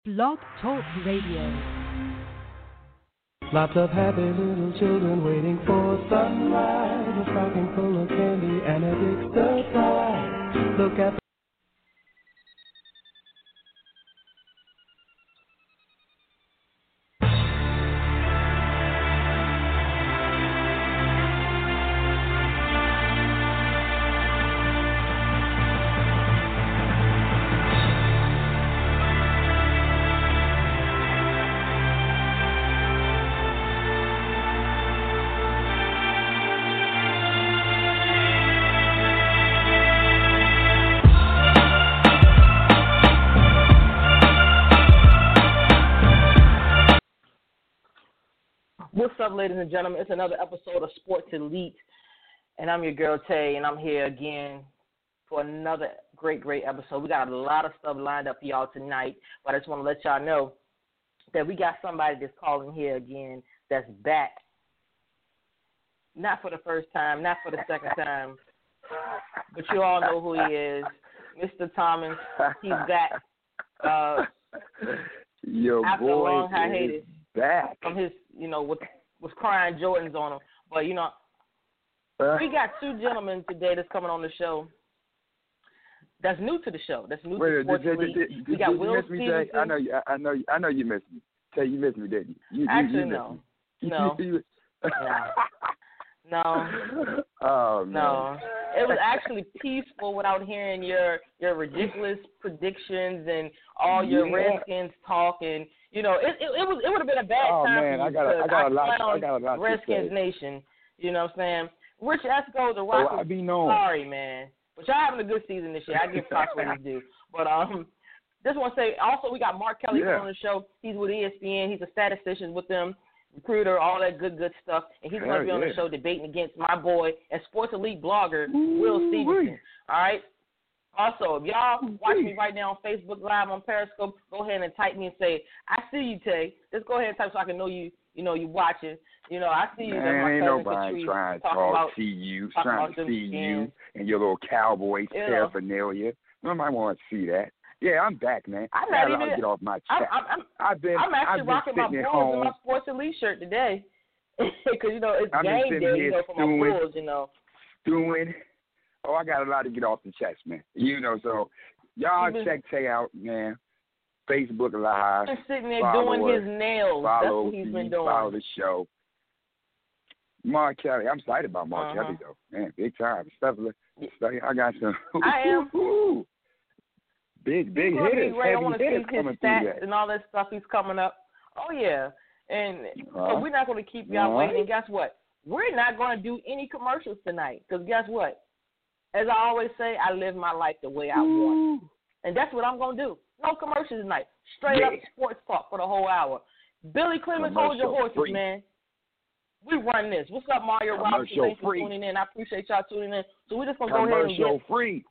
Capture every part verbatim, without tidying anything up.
Blog Talk Radio. Lots of happy little children waiting for sunrise. A stocking full of candy and a big surprise. Look at the What's up, ladies and gentlemen? It's another episode of Sports Elite, and I'm your girl, Tay, and I'm here again for another great, great episode. We got a lot of stuff lined up for y'all tonight, but I just want to let y'all know that we got somebody that's calling here again that's back. Not for the first time, not for the second time, but you all know who he is, Mister Thomas. He's back uh, Your after boy a long is hiatus back. from his, you know, with was crying Jordans on him. But, you know, we got two gentlemen today that's coming on the show that's new to the show. That's new Wait, to did, Sports did, Elite. did, did, We did got you Will miss me, Jay? Stevenson. I know you. I, I know. You, I know you missed me. Tay, you missed me, didn't you? you Actually, you, you no. missed me. No. You- No. oh man. No. It was actually peaceful without hearing your your ridiculous predictions and all your Yeah. Redskins talk. And, you know, it it, it was it would have been a bad Oh time man, for you I got. A, I got a lot. I clowned got a lot to Redskins say. Nation. You know what I'm saying? Rich Esco, the Oh, Rockets. I be known. Sorry, man. But y'all having a good season this year. I give props what he's due. But um, just want to say, also, we got Mark Kelly Yeah. on the show. He's with E S P N. He's a statistician with them, recruiter, all that good, good stuff. And he's going to Hell be on the yeah. show debating against my boy and Sports Elite blogger, Will Stevenson. All right? Also, if y'all watching me right now on Facebook Live, on Periscope, go ahead and type me and say, I see you, Tay. Just go ahead and type so I can know you, you know, you watching. You know, I see you. That's Man, my ain't cousin nobody Patrice trying to talking talk, about, see you, talking trying about to them see you skins. and your little cowboy You know. paraphernalia. Nobody want to see that. Yeah, I'm back, man. I'm I ready gotta to get off my I'm, chest. I'm, I'm, I've been. I'm actually I've been rocking my sitting Bulls at home. in my Sports Elite shirt today. Because, you know, it's I've been game sitting day, here you know, for my stewing. Bulls, you know. doing. Oh, I got a lot to get off the chest, man. You know, so y'all been- check Tay out, man. Facebook Live. He's sitting there Follow doing us. his nails. That's Follow what he's the, been doing. Follow the show. Mark Kelly. I'm excited about Mark Uh-huh. Kelly, though. Man, big time. Stuff, stuff I got some. I am. Big, big He's gonna be hitters. great. I Heavy want to see hitters his coming through stats that. and all that stuff he's coming up. Oh, yeah. And Uh-huh. so we're not going to keep y'all Uh-huh. waiting. And guess what? We're not going to do any commercials tonight. Because guess what? As I always say, I live my life the way I want. And that's what I'm going to do. No commercials tonight. Straight Yeah. up sports talk for the whole hour. Billy Clemens, hold your Commercial horses, free. man. We run this. What's up, Mario Robinson? Commercial Thanks for free. tuning in. I appreciate y'all tuning in. So we're just going to go ahead and Commercial get free.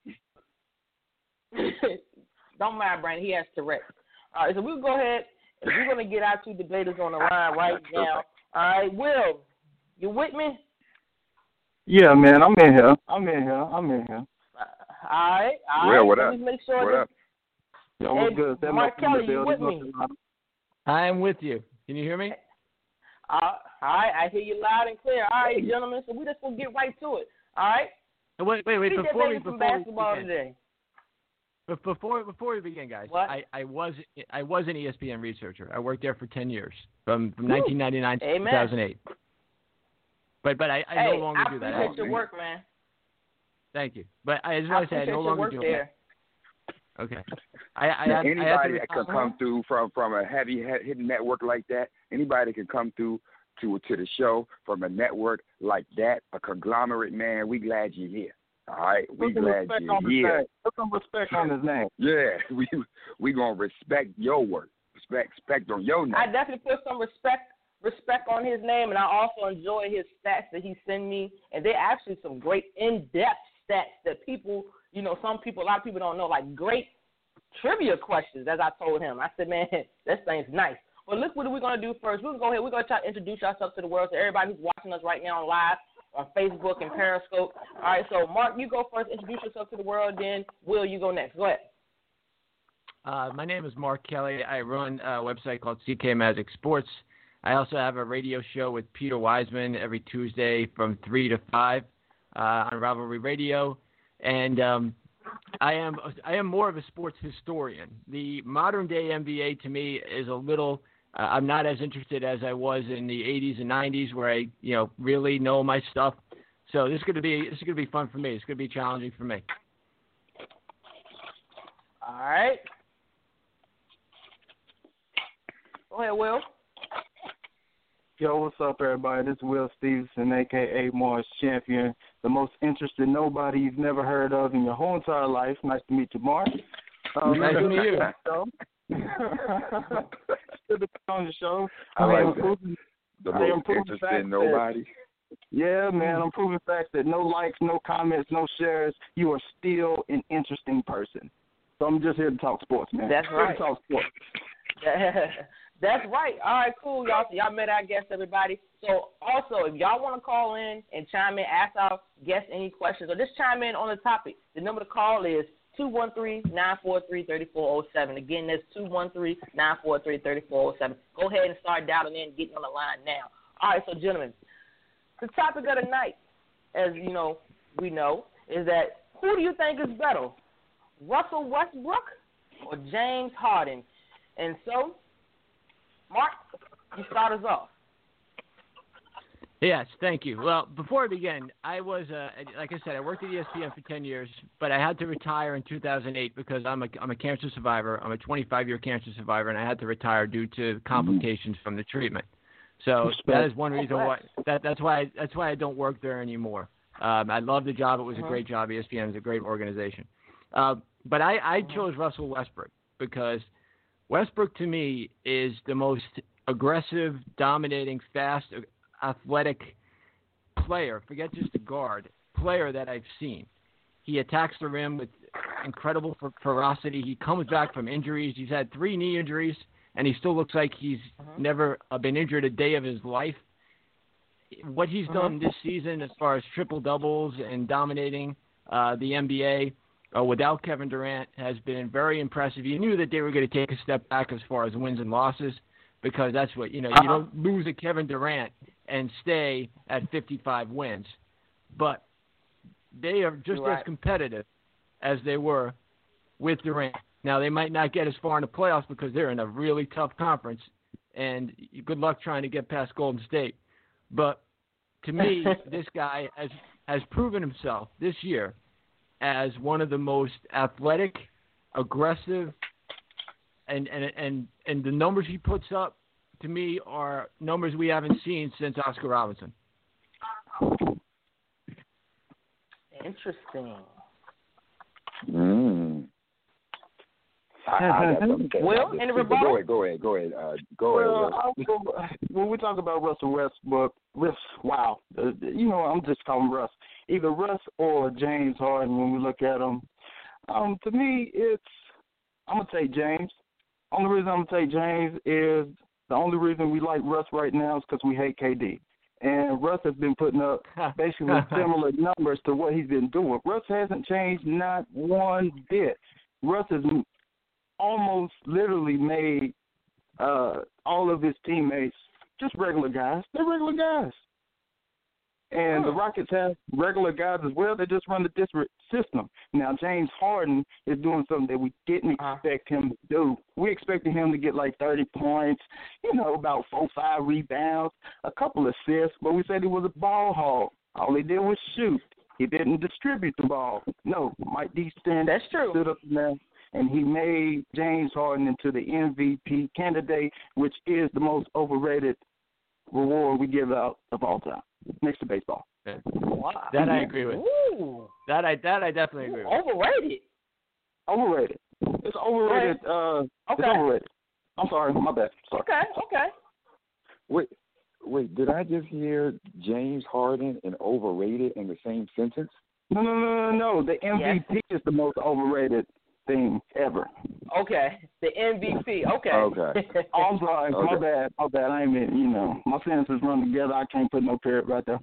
Don't mind Brandon. He has Tourette's. All right, so we'll go ahead and we're going to get our two debaters on the line right now. All right, Will, you with me? Yeah, man, I'm in here. I'm in here. I'm in here. Uh, all right, all Will, right. what so up? Let's make sure What that, up? Yo, what's Hey, good? That Mark Malcolm in Kelly, the you building, with North me? Carolina. I'm with you. Can you hear me? Uh, all right, I hear you loud and clear. All right, gentlemen, so we just going to get right to it. All right? Oh, Wait, wait, wait. We Before we debating some before we basketball begin, today. But before before we begin, guys, What? I, I was I was an E S P N researcher. I worked there for ten years, from, from nineteen ninety-nine to Amen. two thousand eight. But but I, I Hey, no longer I do that. appreciate your man. work, man. Thank you. But I just I want to say I appreciate no your longer work do there. that. Okay. I, I, Now, had, I had anybody to, that can come through from from a heavy hit- hitting network like that, anybody that can come through to to the show from a network like that, a conglomerate, man, we glad you're here. All right, we Put some glad respect you're on his here. name. Put some respect on his name. Yeah, we we gonna respect your work, respect respect on your name. I definitely put some respect respect on his name, and I also enjoy his stats that he send me, and they're actually some great in-depth stats that people, you know, some people, a lot of people don't know, like great trivia questions, as I told him. I said, man, this thing's nice. Well, look what we're going to do first. We're going to go ahead. We're going to try to introduce ourselves to the world, to everybody who's watching us right now live on Facebook and Periscope. All right, so, Mark, you go first. Introduce yourself to the world. Then, Will, you go next. Go ahead. Uh, my name is Mark Kelly. I run a website called C K Magic Sports. I also have a radio show with Peter Wiseman every Tuesday from three to five uh, on Rivalry Radio. And um, I am I am more of a sports historian. The modern day N B A to me is a little. Uh, I'm not as interested as I was in the eighties and nineties, where I you know really know my stuff. So this is going to be this is going to be fun for me. It's going to be challenging for me. All right. Go ahead, Will. Yo, what's up, everybody? This is Will Stevenson, a k a. Mars Champion, the most interested nobody you've never heard of in your whole entire life. Nice to meet you, Mark. Um, nice to meet you. Good to be on the show. I I am like that. proving, The I am most proving interested facts in nobody. That, yeah, man, I'm proving facts that no likes, no comments, no shares. You are still an interesting person. So I'm just here to talk sports, man. That's here right. to talk sports. That's right. All right, cool, y'all. So y'all met our guest, everybody. So also, if y'all want to call in and chime in, ask our guests any questions, or just chime in on the topic, the number to call is two one three, nine four three, three four zero seven. Again, that's two one three, nine four three, three four zero seven. Go ahead and start dialing in and getting on the line now. All right, so gentlemen, the topic of the night, as you know, we know, is that who do you think is better, Russell Westbrook or James Harden? And so, Mark, you start us off. Yes, thank you. Well, before I begin, I was, uh, like I said, I worked at E S P N for ten years, but I had to retire in two thousand eight because I'm a, I'm a cancer survivor. I'm a twenty-five-year cancer survivor, and I had to retire due to complications from the treatment. So that is one reason why that that's why I, that's why I don't work there anymore. Um, I love the job; it was a great job. E S P N is a great organization. Uh, but I, I chose Russell Westbrook because Westbrook to me is the most aggressive, dominating, fast, athletic player. Forget just a guard player that I've seen. He attacks the rim with incredible ferocity. He comes back from injuries. He's had three knee injuries, and he still looks like he's uh-huh. never uh, been injured a day of his life. What he's uh-huh. done this season as far as triple-doubles and dominating uh, the N B A uh, without Kevin Durant has been very impressive. You knew that they were going to take a step back as far as wins and losses because that's what, you know, uh-huh. you don't lose a Kevin Durant and stay at fifty-five wins. But they are just right. as competitive as they were with Durant. Now, they might not get as far in the playoffs because they're in a really tough conference, and good luck trying to get past Golden State. But to me, this guy has, has proven himself this year as one of the most athletic, aggressive, and, and, and, and the numbers he puts up, to me, are numbers we haven't seen since Oscar Robertson. Interesting. Mm. I, I got something to say Will, about this any too, but rebuttal? Go ahead, go ahead, go ahead. Uh, go Well, ahead. Will. I'll go, when we talk about Russell Westbrook, Russ, wow, uh, you know, I'm just calling Russ. Either Russ or James Harden when we look at him. Um, to me, it's, I'm going to take James. Only reason I'm going to take James is the only reason we like Russ right now is because we hate K D. And Russ has been putting up basically similar numbers to what he's been doing. Russ hasn't changed not one bit. Russ has almost literally made uh, all of his teammates just regular guys. They're regular guys. And the Rockets have regular guys as well. They just run the district system. Now, James Harden is doing something that we didn't expect him to do. We expected him to get like thirty points, you know, about four, five rebounds, a couple assists, but we said he was a ball hog. All he did was shoot. He didn't distribute the ball. No, Mike D'Antoni That's true. stood up there, and he made James Harden into the M V P candidate, which is the most overrated reward we give out of all time, next to baseball. Wow. That I agree with. Ooh. That I that I definitely agree with. Overrated. Overrated. It's overrated. Uh, okay. It's overrated. I'm sorry. My bad. Sorry. Okay. Okay. Wait, wait. Did I just hear James Harden and overrated in the same sentence? No, no, no, no, no. The M V P yes. is the most overrated thing ever. Okay. The M V P. Okay. Okay. Oh, I'm sorry. Okay. My bad. My bad. I ain't mean, you know, my sentences run together. I can't put no period right there.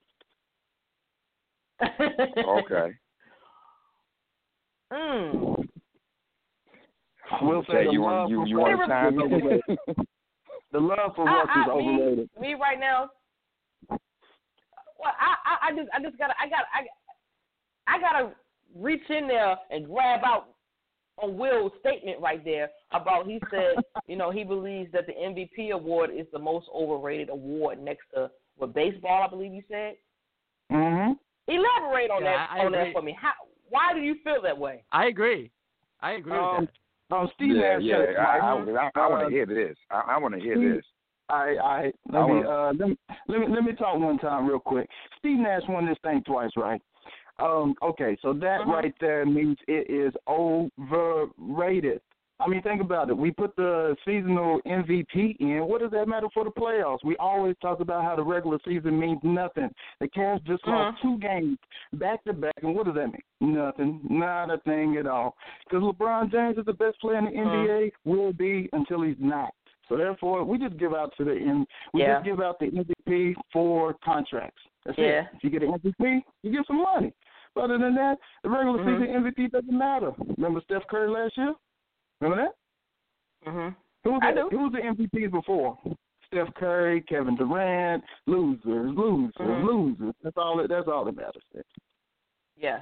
Okay. Mm. We'll say Say the you love want you for you Russ want time? is overrated. The love for Russ I, is I, overrated. Me, me right now. Well, I, I, I just, I just gotta, I got, I, I gotta reach in there and grab out on Will's statement right there about he said, you know, he believes that the M V P award is the most overrated award next to what baseball, I believe you said. Mm-hmm. Elaborate on Yeah, that, I on that agree. for me. How? Why do you feel that way? I agree. I agree Um, with that. um, Steve Yeah, Nash yeah. said it I, twice. I, I, I want Uh, to hear this. I, I want to hear Steve- this. I, I I let me wanna- uh let me let me let me talk one time real quick. Steve Nash won this thing twice, right? Um, okay, so that Uh-huh. right there means it is overrated. I mean, think about it. We put the seasonal M V P in. What does that matter for the playoffs? We always talk about how the regular season means nothing. The Cavs just lost two games back to back, and what does that mean? Nothing. Not a thing at all. Because LeBron James is the best player in the N B A, will be until he's not. So therefore, we just give out to the M. We Yeah. just give out the M V P for contracts. That's Yeah. it. If you get an M V P, you get some money. But other than that, the regular Mhm. season M V P doesn't matter. Remember Steph Curry last year? Remember that? Mhm. Who was I the, do. who was the M V Ps before? Steph Curry, Kevin Durant, losers, losers, Mhm. losers. That's all. That, that's all that matters. Yeah.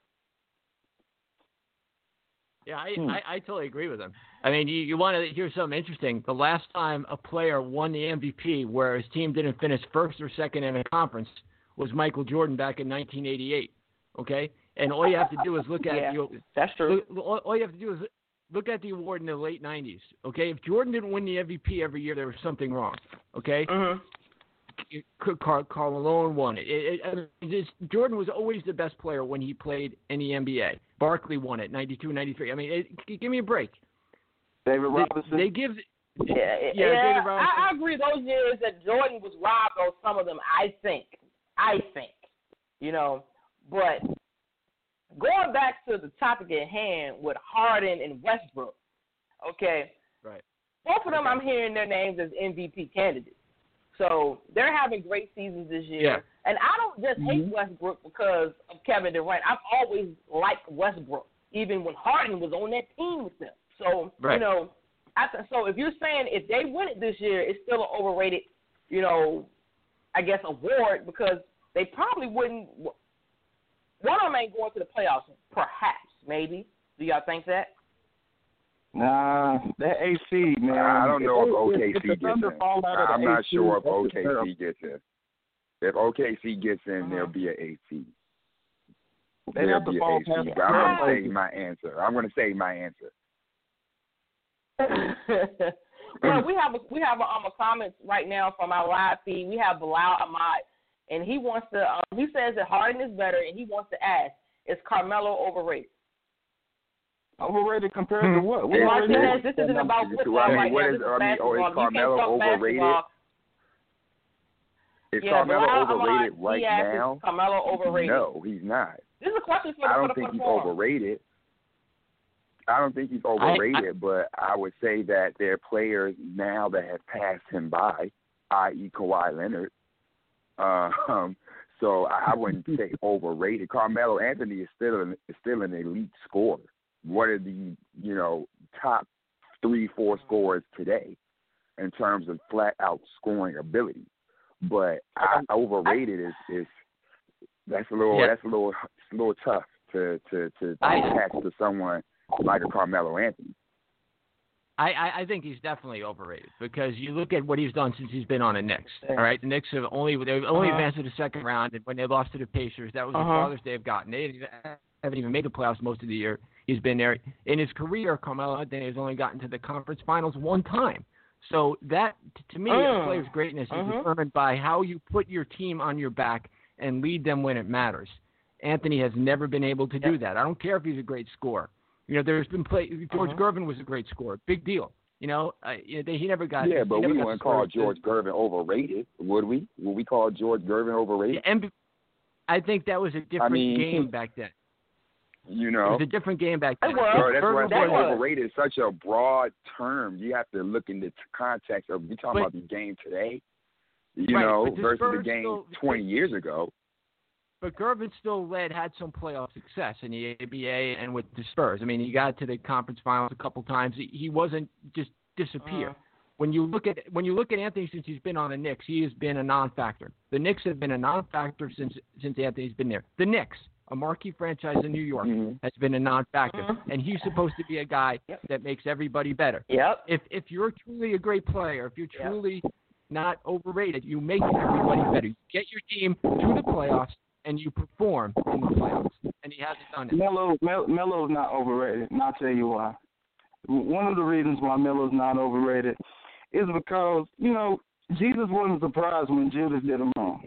Yeah, I, Hmm. I, I totally agree with him. I mean, you, you want to hear something interesting. The last time a player won the M V P where his team didn't finish first or second in a conference was Michael Jordan back in nineteen eighty-eight. Okay? And all you have to do is look at Yeah, the, that's true. look, all, all you have to do is look at the award in the late nineties. Okay? If Jordan didn't win the M V P every year, there was something wrong. Okay? Mhm. Carl, Carl Malone won it. It, it, I mean, it's, Jordan was always the best player when he played in the N B A. Barkley won it, ninety-two, ninety-three. I mean, it, give me a break. David They, Robinson. they give. Yeah, Yeah, yeah, David Robinson. I, I agree. Those years that Jordan was robbed on some of them, I think, I think, you know. But going back to the topic at hand with Harden and Westbrook, okay, Right. both of them, Okay. I'm hearing their names as M V P candidates. So they're having great seasons this year. Yeah. And I don't just hate Westbrook because of Kevin Durant. I've always liked Westbrook, even when Harden was on that team with them. So, Right. you know, I th- so if you're saying if they win it this year, it's still an overrated, you know, I guess, award because they probably wouldn't – one of them ain't going to the playoffs, perhaps, maybe. Do y'all think that? Nah, that A C, man. I don't know if O K if C the gets Thunder in. fall out of the I'm not A C, sure if that's O just K terrible. C gets in. If O K C gets in, Uh-huh. there'll be an A C. They There'll have to be fall an A C. past But I'm going to the say my answer. I'm going to say my answer. Well, we have a, we have a, um, a comment right now from our live feed. We have Bilal Ahmad, and he wants to. Um, he says that Harden is better, and he wants to ask: is Carmelo overrated? Overrated compared to what? What And are they Martinez, doing? this isn't about I football mean, right what now. is- This is I mean, oh, is basketball. You can't Carmelo talk overrated? basketball. Is Yeah, Carmelo Bilal overrated Ahmad, right he asked, now? Is Carmelo overrated? No, he's not. This is a question for the I for don't the, think for the he's forum. overrated. I don't think he's overrated, but I would say that there are players now that have passed him by, that is. Kawhi Leonard. Um, so I I wouldn't say overrated. Carmelo Anthony is still an, is still an elite scorer. One of the you know top three, four scorers today in terms of flat out scoring ability. But I, overrated is is that's a little Yeah. that's a little it's a little tough to to to I- attach to someone like a Carmelo Anthony. I, I, I think he's definitely overrated because you look at what he's done since he's been on the Knicks. All right, the Knicks have only they only Uh-huh. advanced to the second round, and when they lost to the Pacers, that was Uh-huh. the farthest they've gotten. They didn't even, haven't even made the playoffs most of the year. He's been there in his career. Carmelo Anthony has only gotten to the conference finals one time. So that, to me, Mm. a player's greatness is Uh-huh. determined by how you put your team on your back and lead them when it matters. Anthony has never been able to do Yep. that. I don't care if he's a great scorer. You know, there's been play. George Uh-huh. Gervin was a great scorer, big deal. You know, uh, you know, they, he never got. Yeah, he but never we got wouldn't the call Spurs to- George Gervin overrated, would we? Would we call George Gervin overrated? Yeah, and I think that was a different mean, game back then. You It know, was a different game back then. It was. so that's why I Gervin say That was. overrated is such a broad term. You have to look in the t- context of we talking But- about the game today, you Right, know, but the versus the Spurs game still- twenty years ago. but Gervin still led, had some playoff success in the A B A and with the Spurs. I mean, he got to the conference finals a couple times. He, he wasn't just disappear. Uh, when you look at when you look at Anthony since he's been on the Knicks, he has been a non-factor. The Knicks have been a non-factor since since Anthony's been there. The Knicks, a marquee franchise in New York, mm-hmm. has been a non-factor, mm-hmm. and he's supposed to be a guy yep. that makes everybody better. Yep. If if you're truly a great player, if you're truly yep. not overrated, you make everybody better. You get your team to the playoffs, and you perform in the playoffs. And he hasn't done it. Melo, Mel, Melo's not overrated, and I'll tell you why. One of the reasons why Melo's not overrated is because, you know, Jesus wasn't surprised when Judas did him wrong.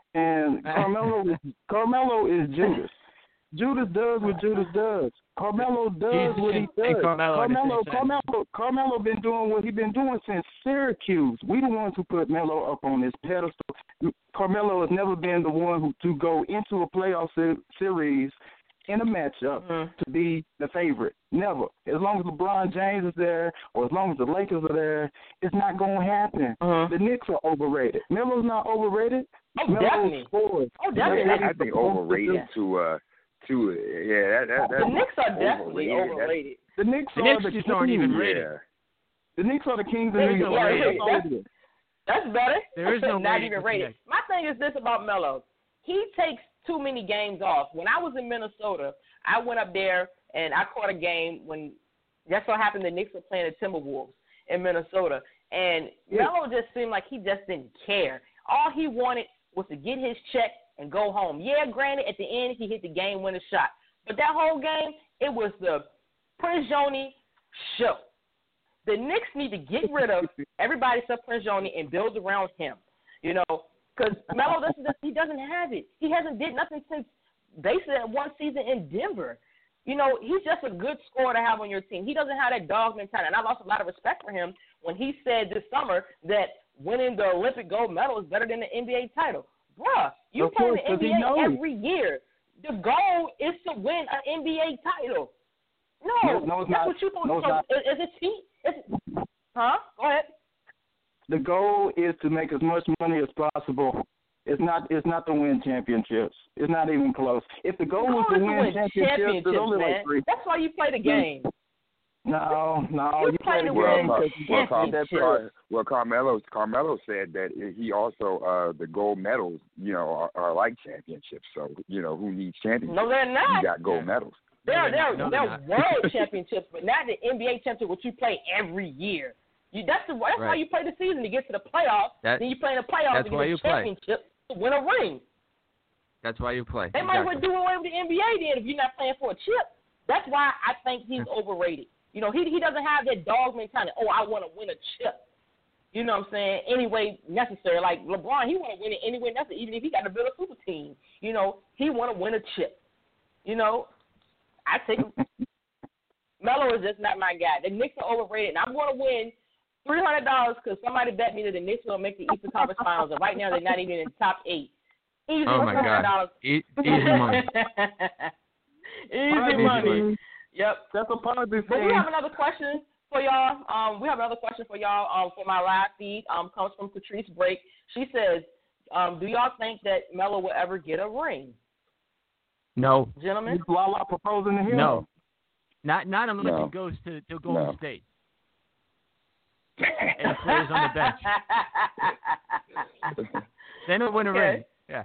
And Carmelo, Carmelo is Judas. Judas does what Judas does. Carmelo does what he does. Carmelo, Carmelo, Carmelo, Carmelo been doing what he been doing since Syracuse. We the ones who put Melo up on this pedestal. Carmelo has never been the one who to go into a playoff se- series in a matchup mm-hmm. to be the favorite. Never. As long as LeBron James is there or as long as the Lakers are there, it's not going to happen. Mm-hmm. The Knicks are overrated. Melo's not overrated. Oh, Melo definitely. Scores. Oh, definitely. I think overrated yeah. to uh to yeah. That, that, that's the Knicks are definitely overrated. overrated. The Knicks the are Knicks the just kings. aren't even rated. Yeah. The Knicks are the kings of New York. That's, that's, that's better. There is no not even rated. My thing is this about Melo. He takes too many games off. When I was in Minnesota, I went up there and I caught a game when just so happened the Knicks were playing the Timberwolves in Minnesota. And yeah. Melo just seemed like he just didn't care. All he wanted was to get his check and go home. Yeah, granted, at the end, he hit the game-winning shot. But that whole game, it was the Prigioni show. The Knicks need to get rid of everybody except Prigioni and build around him, you know, because Melo, doesn't, he doesn't have it. He hasn't did nothing since basically that one season in Denver. You know, he's just a good scorer to have on your team. He doesn't have that dog mentality. And I lost a lot of respect for him when he said this summer that winning the Olympic gold medal is better than the N B A title. Bruh, you play in the N B A every year. The goal is to win an N B A title. No, no, no it's that's not. what you thought. No, it's so, not. Is, is it cheat? Is, huh? Go ahead. The goal is to make as much money as possible. It's not. It's not to win championships. It's not even close. If the goal the was goal to win, win championships, championships there's only man. like three. That's why you play the game. No, no, you, you play play the the game. game well, because you well, can't Car- see that Car- first. well, Carmelo Carmelo said that he also uh, the gold medals, you know, are, are like championships. So you know, who needs championships? No, they're not. You got gold medals. They're they're, no, they're, they're world championships, but not the N B A championship, which you play every year. You, that's the that's right. why you play the season to get to the playoffs. That, then you play in the playoffs to get a championship to win a ring. That's why you play. They exactly. might as well do away with the N B A then if you're not playing for a chip. That's why I think he's overrated. You know, he he doesn't have that dog mentality. Oh, I want to win a chip. You know what I'm saying? Any way necessary. Like LeBron, he want to win it any way necessary, even if he got to build a super team. You know, he want to win a chip. You know, I take him. Melo is just not my guy. The Knicks are overrated, and I'm going to win three hundred dollars because somebody bet me that the Knicks will make the Eastern Conference Finals, and right now they're not even in the top eight. Easy oh my God! E- easy money. easy money. Yep. That's a positive But thing. we have another question for y'all. Um, we have another question for y'all um, for my live feed. Um, comes from Patrice Break. She says, um, "Do y'all think that Melo will ever get a ring?" No. Gentlemen. Is Lala proposing to him? No. Not not unless No. he goes to, to Golden No. State and plays on the bench. Then he'll win a Okay. ring. Yeah.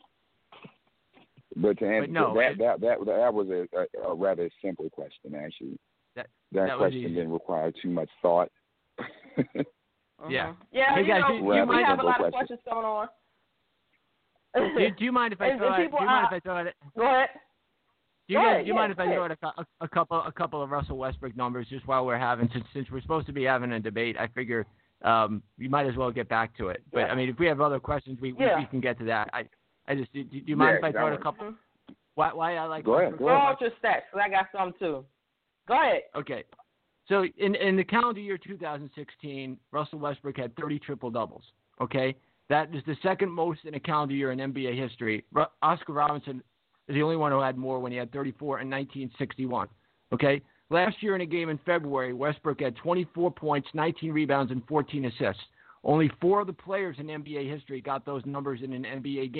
But to answer But no, that, it- that, that, that was a, a, a rather simple question, actually. That, That, that was question easy. didn't require too much thought. Yeah. Yeah, Hey, you guys, know, do- we do you have mind- a lot of question. questions coming on. Do, do you mind if I And- throw and it? people Do you mind are- if I throw it? Go ahead. Do you, Go guys, ahead, do you yeah, mind if I go throw out a, a, a couple a couple of Russell Westbrook numbers just while we're having since since we're supposed to be having a debate? I figure um, you might as well get back to it. But Yeah. I mean, if we have other questions, we Yeah. we, we can get to that. I I just do, do you mind Yeah, if I throw out a that couple? one. Why why I like Go ahead, Westbrook go Go so out much? your stats, because I got some too. Go ahead. Okay. So in in the calendar year two thousand sixteen, Russell Westbrook had thirty triple doubles. Okay, that is the second most in a calendar year in N B A history. Ru- Oscar Robinson is the only one who had more when he had thirty-four in nineteen sixty-one. Okay, last year in a game in February, Westbrook had twenty-four points, nineteen rebounds, and fourteen assists. Only four of the players in N B A history got those numbers in an N B A game.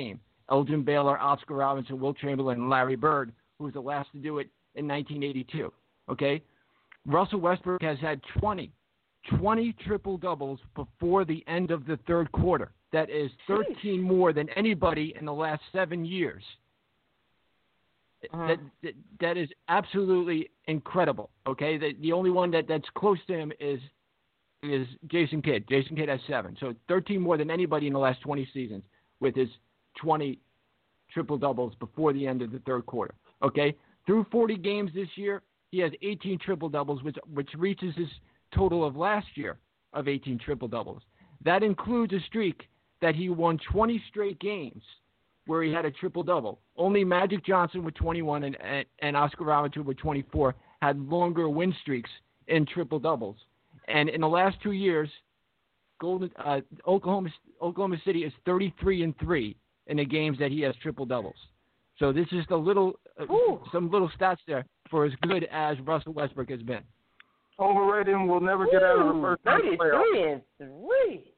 Elgin Baylor, Oscar Robinson, Will Chamberlain, and Larry Bird, who was the last to do it in nineteen eighty-two. Okay? Russell Westbrook has had twenty, twenty triple-doubles before the end of the third quarter. That is thirteen more than anybody in the last seven years. Uh-huh. That, that that is absolutely incredible. Okay, the, the only one that, that's close to him is is Jason Kidd. Jason Kidd has seven, so thirteen more than anybody in the last twenty seasons with his twenty triple doubles before the end of the third quarter. Okay, through forty games this year, he has eighteen triple doubles, which which reaches his total of last year of eighteen triple doubles. That includes a streak that he won twenty straight games where he had a triple-double. Only Magic Johnson with twenty-one and, and, and Oscar Robinson with twenty-four had longer win streaks in triple-doubles. And in the last two years, Golden uh, Oklahoma Oklahoma City is thirty-three and three in the games that he has triple-doubles. So this is a little, uh, some little stats there for as good as Russell Westbrook has been. Overrated and will never get out of the first round playoff. thirty-three and three.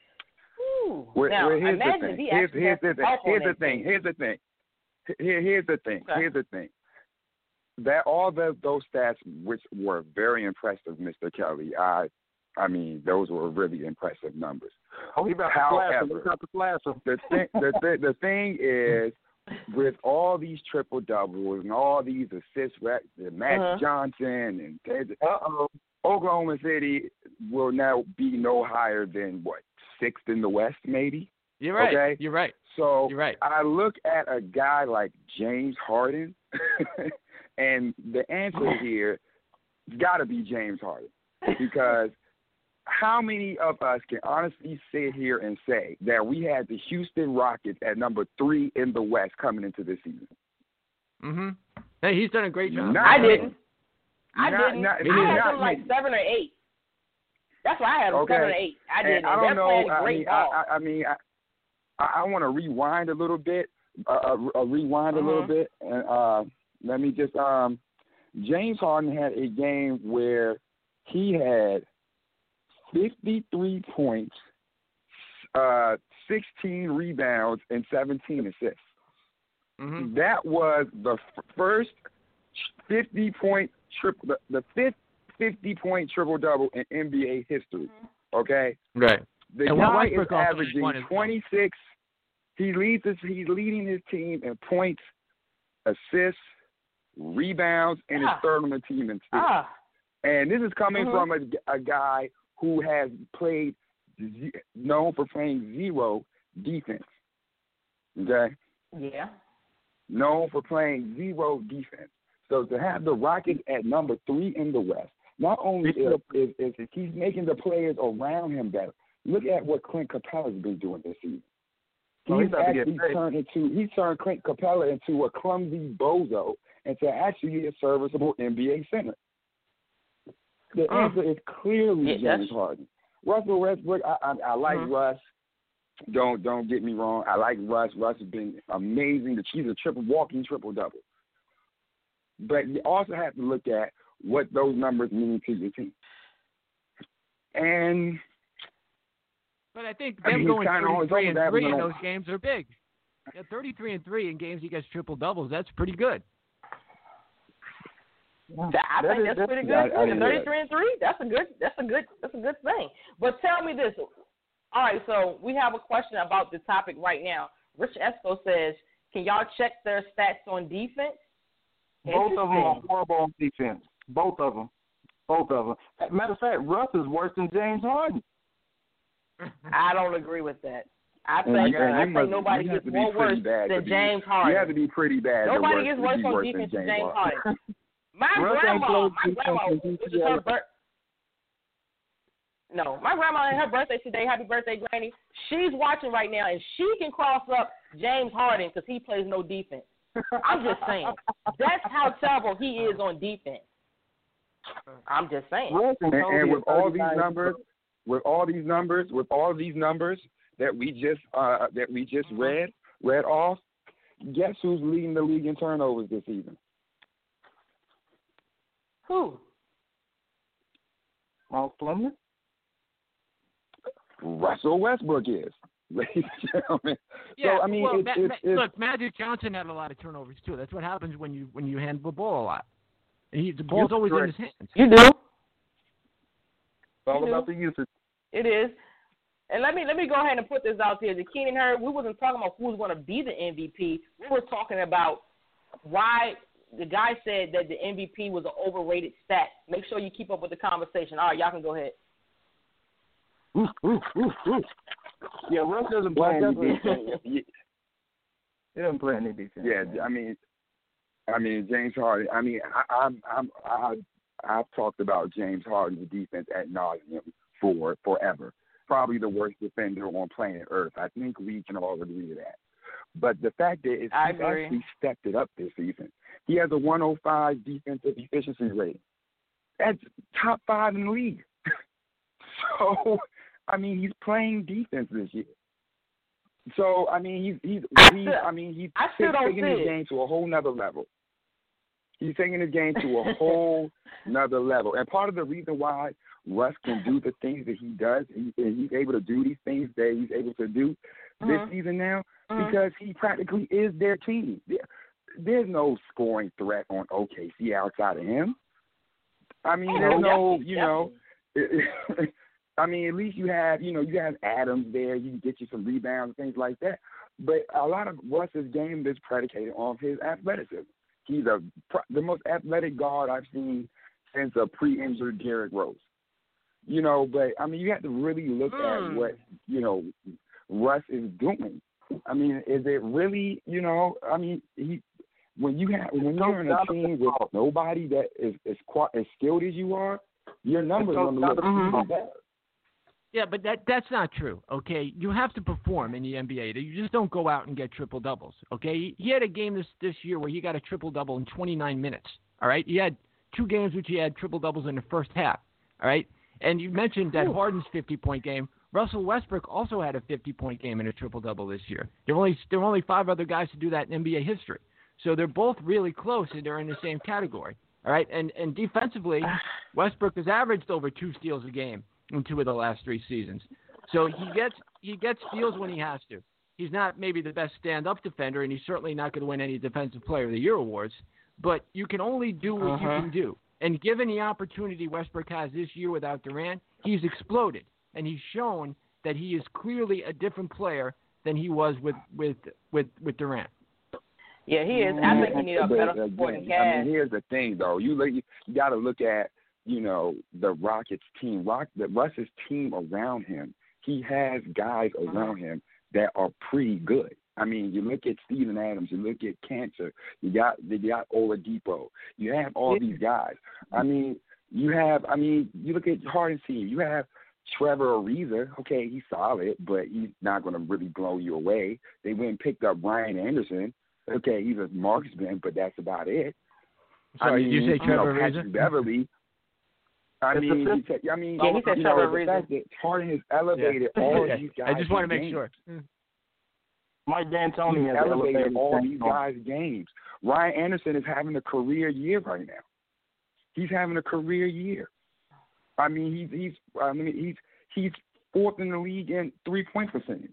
Well, now, well, here's imagine the if thing. he Here's, actually here's, has the, help here's on the that thing. team. Here's the thing. Here, here's the thing. Okay. Here's the thing. That all the, those stats, which were very impressive, Mister Kelly. I, I mean, those were really impressive numbers. Oh, he about However, to flash him. Flash him. the thing, the, th- the thing is, with all these triple doubles and all these assists, Magic uh-huh. Johnson and uh-oh. Oklahoma City will now be no higher than what, sixth in the West, maybe. You're right. Okay? You're right. So You're right. I look at a guy like James Harden, and the answer here has got to be James Harden, because how many of us can honestly sit here and say that we had the Houston Rockets at number three in the West coming into this season? Mm-hmm. Hey, he's done a great job. Not I didn't. I not, didn't. Not, I had not, them like seven or eight. That's why I had them okay. seven or eight. I didn't. And I don't They're know. playing I great mean, ball. I, I, I mean, I, I want to rewind a little bit. Uh, uh, rewind uh-huh. a little bit, and uh, let me just. Um, James Harden had a game where he had fifty-three points, uh, sixteen rebounds, and seventeen assists. Mm-hmm. That was the f- first fifty-point triple, the, the fifth fifty-point triple-double in N B A history. Okay, right. The and guy is averaging twenty-six. He leads his, he's leading his team in points, assists, rebounds, and ah. is third on the team in steals. Ah. And this is coming mm-hmm. from a, a guy who has played, known for playing zero defense. Okay? Yeah. Known for playing zero defense. So to have the Rockets at number three in the West, not only is, is, is he's making the players around him better. Look at what Clint Capella's been doing this season. Oh, he's actually turned into he's turned Clint Capella into a clumsy bozo into actually a serviceable N B A center. The uh, answer is clearly yeah, James Harden. Russell Westbrook, I, I, I like uh-huh. Russ. Don't don't get me wrong. I like Russ. Russ has been amazing. He's a triple walking triple double. But you also have to look at what those numbers mean to your team. And but I think them I mean, going thirty-three and three in those on. games are big. Yeah, thirty-three and three in games he gets triple doubles. That's pretty good. I that think is, that's pretty good. I, I thirty-three and three. That's a good. That's a good. That's a good thing. But tell me this. All right, so we have a question about the topic right now. Rich Esco says, "Can y'all check their stats on defense?" Both of them are horrible on defense. Both of them. Both of them. Matter of fact, Russ is worse than James Harden. I don't agree with that. I think, and, uh, and I think must, nobody gets more worse than be, James Harden. You have to be pretty bad. Nobody gets worse on worse defense than than James Harden. Harden. My grandma, my grandma, this is her birthday. No, my grandma and her birthday today. Happy birthday, Granny. She's watching right now, and she can cross up James Harden because he plays no defense. I'm just saying. That's how terrible he is on defense. I'm just saying. And, and with all these numbers, with all these numbers, with all these numbers that we just uh, that we just read read off, guess who's leading the league in turnovers this season? Who? Miles Plumlee? Russell Westbrook is. ladies and gentlemen. Yeah, so I mean, well, it's, Ma- it's, Ma- it's, look, Magic Johnson had a lot of turnovers too. That's what happens when you when you handle the ball a lot. And he, the ball's always in his hands. You do. It's all You about do. the usage. It is. And let me let me go ahead and put this out there. The Keenan Hurd, we wasn't talking about who's going to be the M V P. We were talking about why the guy said that the M V P was an overrated stat. Make sure you keep up with the conversation. All right, y'all can go ahead. Ooh, ooh, ooh, ooh. Yeah, Russ doesn't play well, any defense. yeah, He doesn't play any defense. yeah, man. I mean, I mean James Harden. I mean, I, I'm I'm I I've talked about James Harden's defense ad nauseum for forever. Probably the worst defender on planet Earth. I think we can all agree to that. But the fact is, I he's agree. actually stepped it up this season. He has a one oh five defensive efficiency rating. That's top five in the league. So, I mean, he's playing defense this year. So, I mean, he's he's, he's I mean, he's I still don't taking see his it. game to a whole nother level. He's taking his game to a whole nother level. And part of the reason why Russ can do the things that he does, he, and he's able to do these things that he's able to do Mhm. this season now, Mhm. because he practically is their team. There, there's no scoring threat on O K C outside of him. I mean, Oh, there's no, definitely, you know, I mean, at least you have, you know, you have Adams there. You can get you some rebounds and things like that. But a lot of Russ's game is predicated on his athleticism. He's a the most athletic guard I've seen since a pre-injured Derrick Rose. You know, but, I mean, you have to really look Mm. at what, you know, Russ is doing. I mean, is it really, you know, I mean, he when you have when you're in a team with nobody that is as, as skilled as you are, your numbers are going to look Mhm. even better. Yeah, but that that's not true, okay? You have to perform in the N B A. You just don't go out and get triple-doubles, okay? He, he had a game this, this year where he got a triple-double in twenty-nine minutes, all right? He had two games which he had triple-doubles in the first half, all right? And you mentioned that Harden's fifty-point game. Russell Westbrook also had a fifty-point game and a triple-double this year. There are only there are only five other guys to do that in N B A history. So they're both really close, and they're in the same category, all right? And and defensively, Westbrook has averaged over two steals a game in two of the last three seasons. So he gets he gets steals when he has to. He's not maybe the best stand-up defender, and he's certainly not going to win any Defensive Player of the Year awards, but you can only do what Uh-huh. you can do. And given the opportunity Westbrook has this year without Durant, he's exploded, and he's shown that he is clearly a different player than he was with with with, with Durant. Yeah, he is. I think he needs a But better again, supporting I cast. mean, here's the thing, though. You look, you got to look at, you know, the Rockets team. Rock, the Russ's team around him. He has guys around him that are pretty good. I mean, you look at Steven Adams, you look at Cantor, you got you got Oladipo, you have all these guys. I mean, you have, I mean, you look at Harden's team, you have Trevor Ariza. Okay, he's solid, but he's not going to really blow you away. They went and picked up Ryan Anderson. Okay, he's a marksman, but that's about it. Sorry, I mean, did you say know, Trevor Patrick Ariza? Beverly. I It's mean, a he said, I mean, Yeah, he said you know, Trevor the Ariza. fact that Harden has elevated all Okay. these guys. I just want to make games. sure. Mike D'Antoni He's has elevated elevated all things these on. guys' games. Ryan Anderson is having a career year right now. He's having a career year. I mean, he's he's I mean he's he's fourth in the league in three point percentage.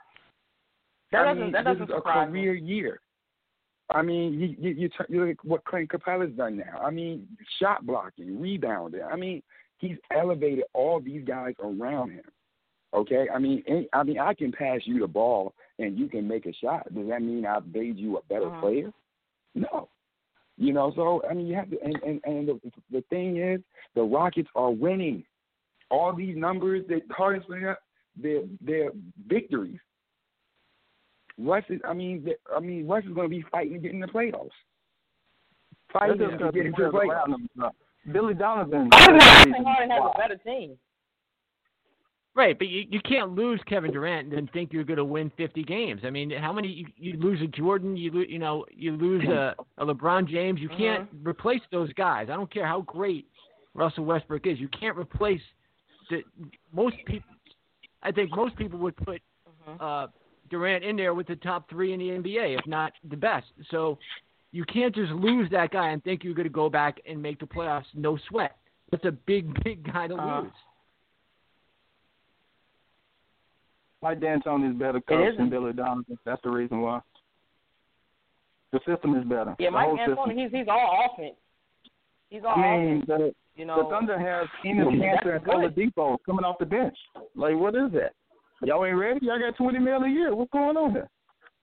That I doesn't mean, that this doesn't is a surprise me. career year. I mean, you you, you, t- you look at what Clint Capella's done now. I mean, shot blocking, rebounding. I mean, he's elevated all these guys around him. Okay, I mean, any, I mean, I can pass you the ball and you can make a shot. Does that mean I've made you a better Uh-huh. player? No. You know, so I mean, you have to. And and, and the, the thing is, the Rockets are winning. All these numbers that Harden's putting up, they're they're victories. Russ is, I mean, the, I mean, Russ is going to be fighting to get in the playoffs. Fighting That's to just get into the because playoffs. around him. Billy Donovan. I think Harden has a better team. Right, but you, you can't lose Kevin Durant and then think you're going to win fifty games. I mean, how many you, you lose a Jordan, you lo- you know, you lose a, a LeBron James. You can't Mm-hmm. replace those guys. I don't care how great Russell Westbrook is. You can't replace the most people. I think most people would put Mm-hmm. uh, Durant in there with the top three in the N B A, if not the best. So you can't just lose that guy and think you're going to go back and make the playoffs no sweat. That's a big, big guy to Uh-huh. lose. Mike D'Antoni is better coach than Billy Donovan. That's the reason why. The system is better. Yeah, the Mike D'Antoni, he's he's all offense. He's all I mean, offense. The, you know, the Thunder have Enes Kanter and Oladipo coming off the bench. Like, what is that? Y'all ain't ready? Y'all got twenty mil a year. What's going on there?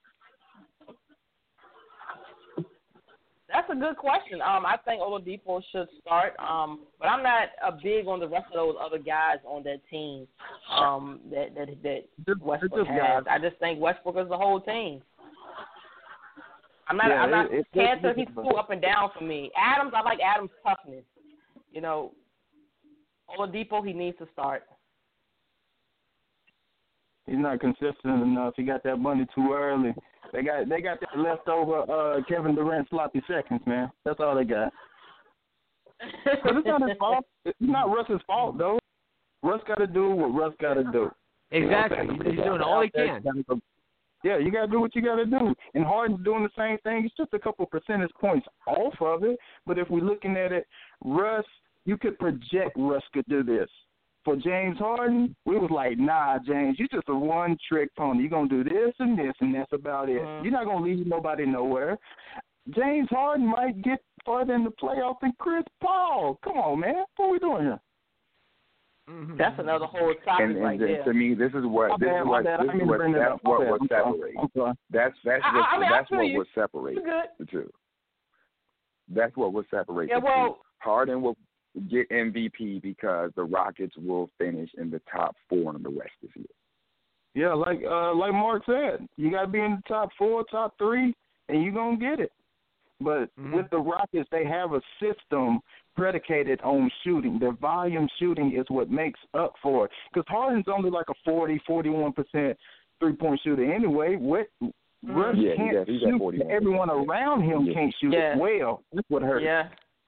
That's a good question. Um, I think Oladipo should start, um, but I'm not a big on the rest of those other guys on that team um, that that, that just, Westbrook just has. guys. I just think Westbrook is the whole team. I'm not. Yeah, I'm not. it, it, Kanter, it, he's too up and down for me. Adams, I like Adams' toughness. You know, Oladipo, he needs to start. He's not consistent enough. He got that money too early. They got they got that leftover uh, Kevin Durant sloppy seconds, man. That's all they got. But it's not his fault. It's not Russ's fault, though. Russ got to do what Russ got to do. Exactly. You know, he's doing all he can. Yeah, you got to do what you got to do. And Harden's doing the same thing. It's just a couple percentage points off of it. But if we're looking at it, Russ, you could project Russ could do this. For James Harden, we was like, nah, James, you just a one-trick pony. You're going to do this and this, and that's about it. Mm-hmm. You're not going to leave nobody nowhere. James Harden might get farther in the playoffs than Chris Paul. Come on, man. What are we doing here? Mm-hmm. That's another whole topic and, and right the, there. To me, this is what this is what, this is what that's what what separates. That's that's what I, I mean, that's what you. would separate the two. That's what would separate yeah, the well, two. Harden will get M V P because the Rockets will finish in the top four in the West this year. Yeah, like uh, like Mark said, you got to be in the top four, top three, and you're going to get it. But mm-hmm. with the Rockets, they have a system predicated on shooting. Their volume shooting is what makes up for it. Because Harden's only like a forty, forty-one percent three-point shooter anyway. What, mm-hmm. Russ yeah, can't he's at, he's shoot. Everyone around him yeah. can't shoot yeah. as well. That's what hurts. Yeah.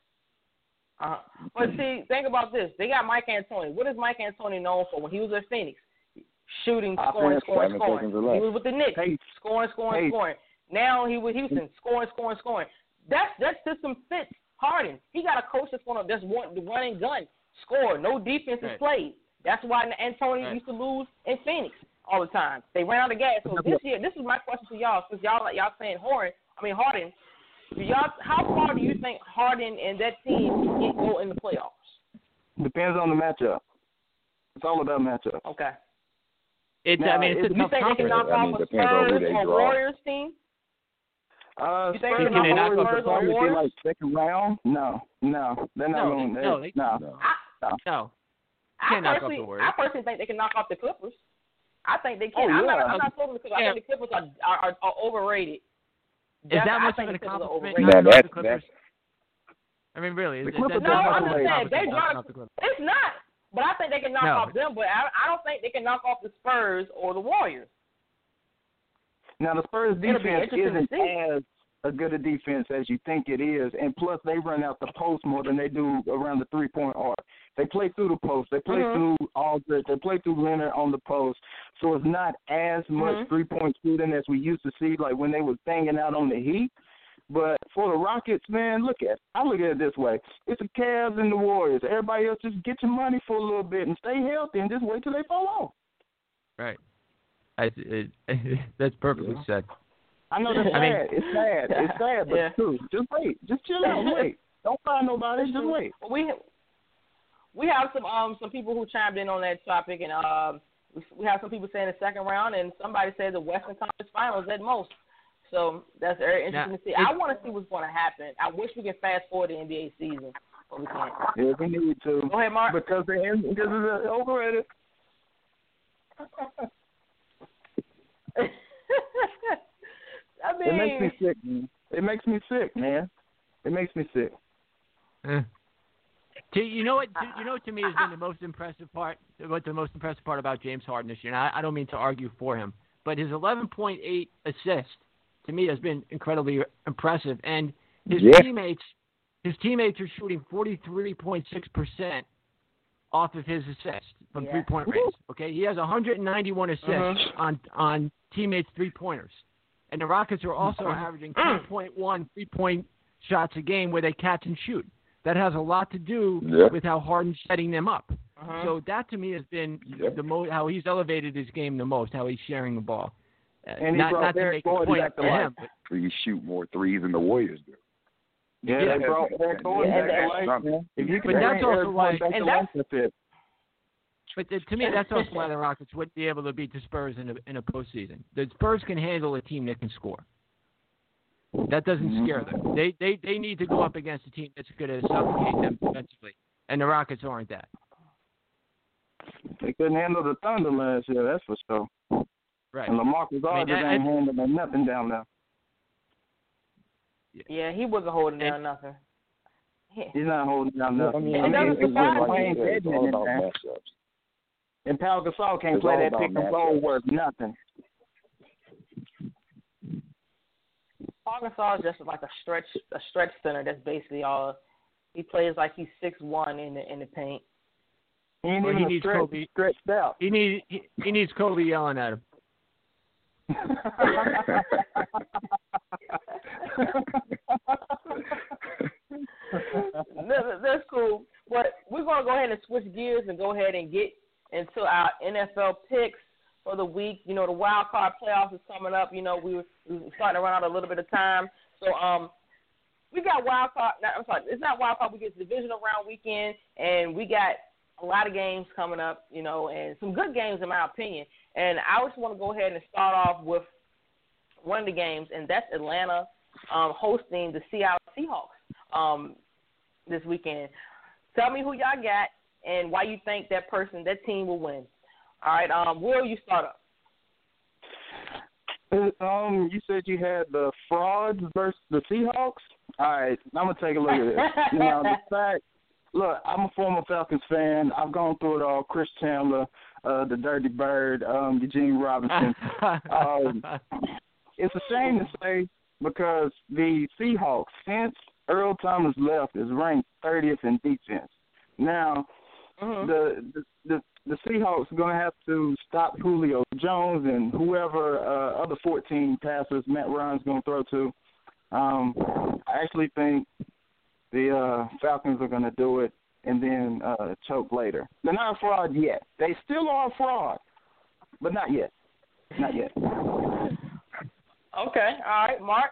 Uh, but see, think about this. They got Mike D'Antoni. What is Mike D'Antoni known for when he was at Phoenix? Shooting, scoring, scoring, scoring. He was with the Knicks, Pace. scoring, scoring, Pace. scoring. Now he with Houston, scoring, scoring, scoring. That's that system fits Harden. He got a coach that's going to just want the run and gun, score. No defense is right. played. That's why D'Antoni right. used to lose in Phoenix all the time. They ran out of gas. So this year, this is my question to y'all, since y'all y'all saying Harden. I mean Harden. Do y'all, how far do you think Harden and that team can go in the playoffs? Depends on the matchup. It's all about matchup. Okay. It's, now, I mean, it's it, a tough you think they can knock I off mean, a depends on who Spurs they or draw. Warriors team? Uh, You think Spurs they can knock Warriors off Spurs will or probably be Warriors? like second round. No, no, they're not No, going. they- They, no, they- no, No. I, no. No. I Can't knock off personally, the Warriors. I personally think they can knock off the Clippers. I think they can. Oh, I'm yeah. not. I'm not talking because Yeah. I think the Clippers are are, are, are overrated. Is That's- that I much think of an the Clippers are accomplishment? overrated. No, knocking off that's the Clippers? that's I mean, really, is, The is Clippers that, No, are that I'm much of just an saying they accomplishment, knocking draw. off the Clippers? It's not. But I think they can knock No. off them. But I, I don't think they can knock off the Spurs or the Warriors. Now the Spurs It'll be defense interesting to isn't see. as a good a defense as you think it is, and plus they run out the post more than they do around the three point arc. They play through the post. They play Mhm. through Aldridge. They play through Leonard on the post. So it's not as much Mhm. three point shooting as we used to see, like when they was banging out on the Heat. But for the Rockets, man, look at it. I look at it this way: it's the Cavs and the Warriors. Everybody else just get your money for a little bit and stay healthy, and just wait till they fall off. Right. I, it, that's perfectly Yeah. said. I know that's I mean- sad. It's sad. It's sad, but Yeah. it's true. Just wait. Just chill out. Wait. Don't find nobody. Just wait. We we have some um some people who chimed in on that topic, and um we, we have some people saying the second round, and somebody said the Western Conference Finals at most. So that's very interesting Now, to see. it- I want to see what's going to happen. I wish we could fast forward the N B A season, but we can't. Yeah, we need to. Go ahead, Mark. Because they because it's overrated. I mean, It makes me sick, man. It makes me sick, man. It makes me sick. Eh. To, you know what? To, you know what to me has been the most impressive part. What the most impressive part about James Harden this year? And I, I don't mean to argue for him, but his eleven point eight assists to me has been incredibly impressive. And his Yeah. teammates, his teammates are shooting forty-three point six percent off of his assists from Yeah. three point range. Okay, he has one hundred ninety-one assists Mhm. on on teammates three pointers, and the Rockets are also averaging two point one three point shots a game where they catch and shoot. That has a lot to do Yeah. with how Harden's setting them up. Uh-huh. So that to me has been Yep. the most how he's elevated his game the most, how he's sharing the ball. Uh, And he not brought not to Eric make a Gordon point back to to life. him, but Please shoot more threes than the Warriors do. Yeah, Yeah. they brought Eric Gordon Yeah, back to and- life. something. Man. If you can But bring that's also Eric why- Gordon back and to life, that's- that's it. But to, to me, that's also why the Rockets wouldn't be able to beat the Spurs in a, in a postseason. The Spurs can handle a team that can score. That doesn't Mm-hmm. scare them. They, they they need to go up against a team that's going to suffocate them defensively, and the Rockets aren't that. They couldn't handle the Thunder last year, that's for sure. Right. And LaMarcus I mean, Aldridge I- ain't handling nothing down there. Yeah, he wasn't holding down And- nothing. He- He's not holding down nothing. I mean, And I it mean, doesn't it's surprise like me. you said, it's all about matchups. And Pau Gasol can't It's play all that about pick and roll matchups. worth nothing. Arkansas is just like a stretch a stretch center. That's basically all. He plays like he's six one in the in the paint. He ain't Well, he even needs stretch, Kobe. stretched out. He needs he, he needs Kobe yelling at him. That- That's cool. But we're going to go ahead and switch gears and go ahead and get into our N F L picks for the week. You know, the wild card playoffs is coming up. You know, we were, we were starting to run out a little bit of time. So um, we got wild card. Not, I'm sorry, it's not wild card. We get divisional round weekend, and we got a lot of games coming up. You know, and some good games in my opinion. And I just want to go ahead and start off with one of the games, and that's Atlanta um, hosting the Seattle Seahawks um, this weekend. Tell me who y'all got and why you think that person, that team will win. All right, um, Will, you start up. Uh, Um, you said you had the frauds versus the Seahawks. All right, I'm gonna take a look at this. Now, the fact, look, I'm a former Falcons fan. I've gone through it all. Chris Chandler, uh, the Dirty Bird, um, Eugene Robinson. um, it's a shame to say because the Seahawks, since Earl Thomas left, is ranked thirtieth in defense. Now, Mm-hmm. the, the the the Seahawks are going to have to stop Julio Jones and whoever uh, other fourteen passes Matt Ryan's going to throw to. Um, I actually think the uh, Falcons are going to do it and then uh, choke later. They're not a fraud yet. They still are a fraud, but not yet. Not yet. Okay, all right, Mark.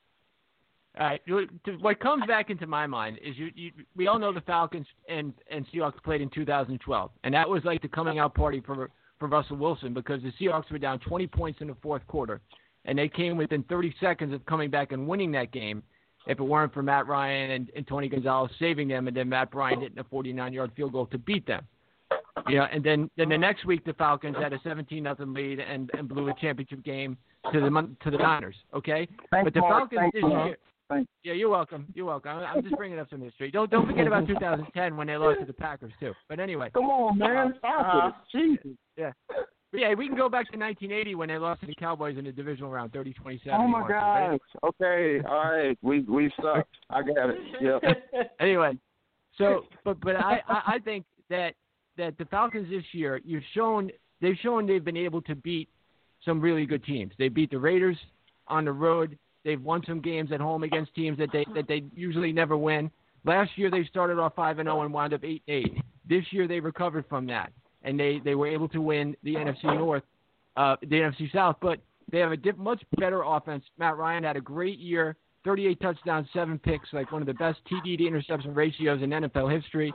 All right. you- to- What comes back into my mind is you, you. We all know the Falcons and, and Seahawks played in two thousand twelve, and that was like the coming out party for for Russell Wilson because the Seahawks were down twenty points in the fourth quarter, and they came within thirty seconds of coming back and winning that game. If it weren't for Matt Ryan and, and Tony Gonzalez saving them, and then Matt Bryant hitting a forty-nine-yard field goal to beat them. You know, and then, then the next week the Falcons had a seventeen nothing lead and, and blew a championship game to the Mon- to the Niners. Okay, Thanks, but the Mark. Falcons Thanks, this Mark. year. Thanks. Yeah, you're welcome. You're welcome. I'm I'm just bringing up some history. Don't don't forget about two thousand ten when they lost to the Packers too. But anyway, Come on, man. Stop Uh, it. Jesus. yeah, but yeah, we can go back to nineteen eighty when they lost to the Cowboys in the divisional round, thirty twenty-seven. Oh, my gosh. Okay. All right. We, we've sucked. I got it. Yep. Anyway, so but but I, I I think that that the Falcons this year you've shown they've shown they've been able to beat some really good teams. They beat the Raiders on the road. They've won some games at home against teams that they that they usually never win. Last year they started off five and zero and wound up eight and eight. This year they recovered from that and they, they were able to win the N F C North, uh, the N F C South. But they have a diff- much better offense. Matt Ryan had a great year, thirty-eight touchdowns, seven picks, like one of the best T D to interception ratios in N F L history.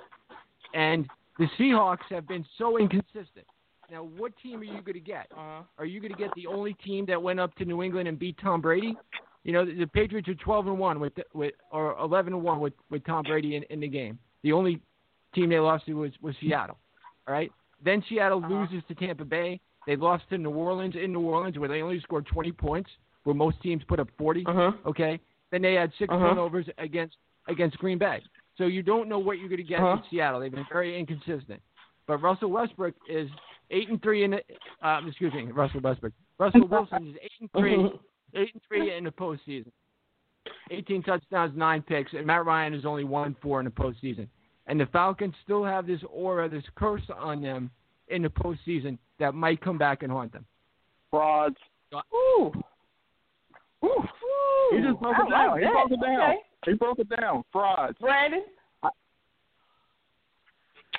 And the Seahawks have been so inconsistent. Now, what team are you going to get? Uh-huh. Are you going to get the only team that went up to New England and beat Tom Brady? You know, the, the Patriots are twelve and one with with or eleven and one with, with Tom Brady in, in the game. The only team they lost to was, was Seattle. All right. Then Seattle Uh-huh. loses to Tampa Bay. They lost to New Orleans in New Orleans where they only scored twenty points, where most teams put up forty. Uh-huh. Okay. Then they had six Uh-huh. turnovers against against Green Bay. So you don't know what you're going to get Uh-huh. in Seattle. They've been very inconsistent. But Russell Westbrook is eight and three in the. Uh, excuse me, Russell Westbrook. Russell Wilson is eight and three. Eight and three in the postseason. Eighteen touchdowns, nine picks, and Matt Ryan is only one and four in the postseason. And the Falcons still have this aura, this curse on them in the postseason that might come back and haunt them. Frauds. Ooh. Ooh. He just broke I it down. like He that. broke it down. Okay. He broke it down. Frauds. Brandon?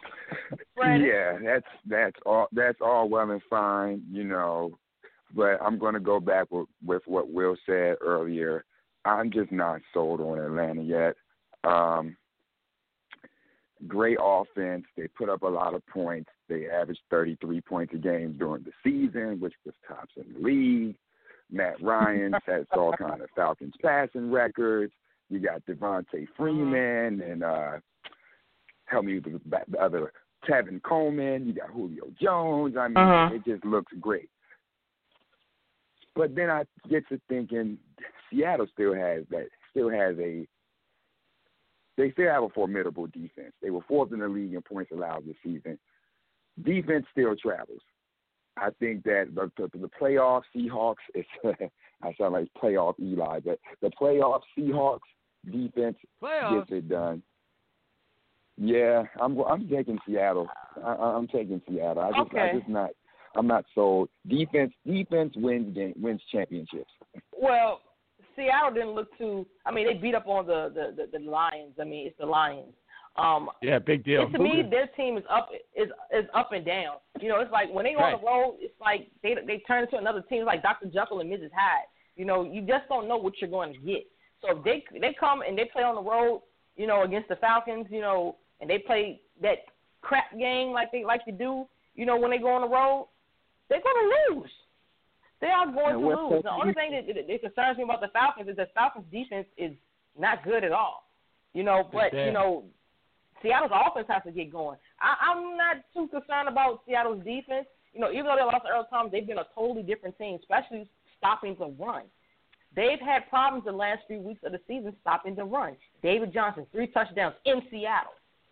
Yeah, that's that's all that's all well and fine, you know. But I'm going to go back with, with what Will said earlier. I'm just not sold on Atlanta yet. Um, great offense. They put up a lot of points. They averaged thirty-three points a game during the season, which was tops in the league. Matt Ryan sets all kind of Falcons passing records. You got Devontae Freeman and uh, help me with the, the other Tevin Coleman. You got Julio Jones. I mean, uh-huh. It just looks great. But then I get to thinking, Seattle still has that. Still has a. They still have a formidable defense. They were fourth in the league in points allowed this season. Defense still travels. I think that the, the, the playoff Seahawks. It's, I sound like playoff Eli, but the playoff Seahawks defense playoffs. Gets it done. Yeah, I'm. I'm taking Seattle. I, I'm taking Seattle. I just. Okay. I just not. I'm not sold. Defense, defense wins game, wins championships. Well, Seattle didn't look too. I mean, they beat up on the the, the, the Lions. I mean, it's the Lions. Um, yeah, big deal. And to me, their team is up is is up and down. You know, it's like when they go right. on the road, it's like they they turn into another team. It's like Doctor Jekyll and Missus Hyde. You know, you just don't know what you're going to get. So if they they come and they play on the road, you know, against the Falcons, you know, and they play that crap game like they like to do, you know, when they go on the road. They're going to lose. They are going yeah, to lose. The only thing that, that, that concerns me about the Falcons is that Falcons' defense is not good at all. You know, but, you know, Seattle's offense has to get going. I, I'm not too concerned about Seattle's defense. You know, even though they lost Earl Thomas, they've been a totally different team, especially stopping the run. They've had problems the last few weeks of the season stopping the run. David Johnson, three touchdowns in Seattle.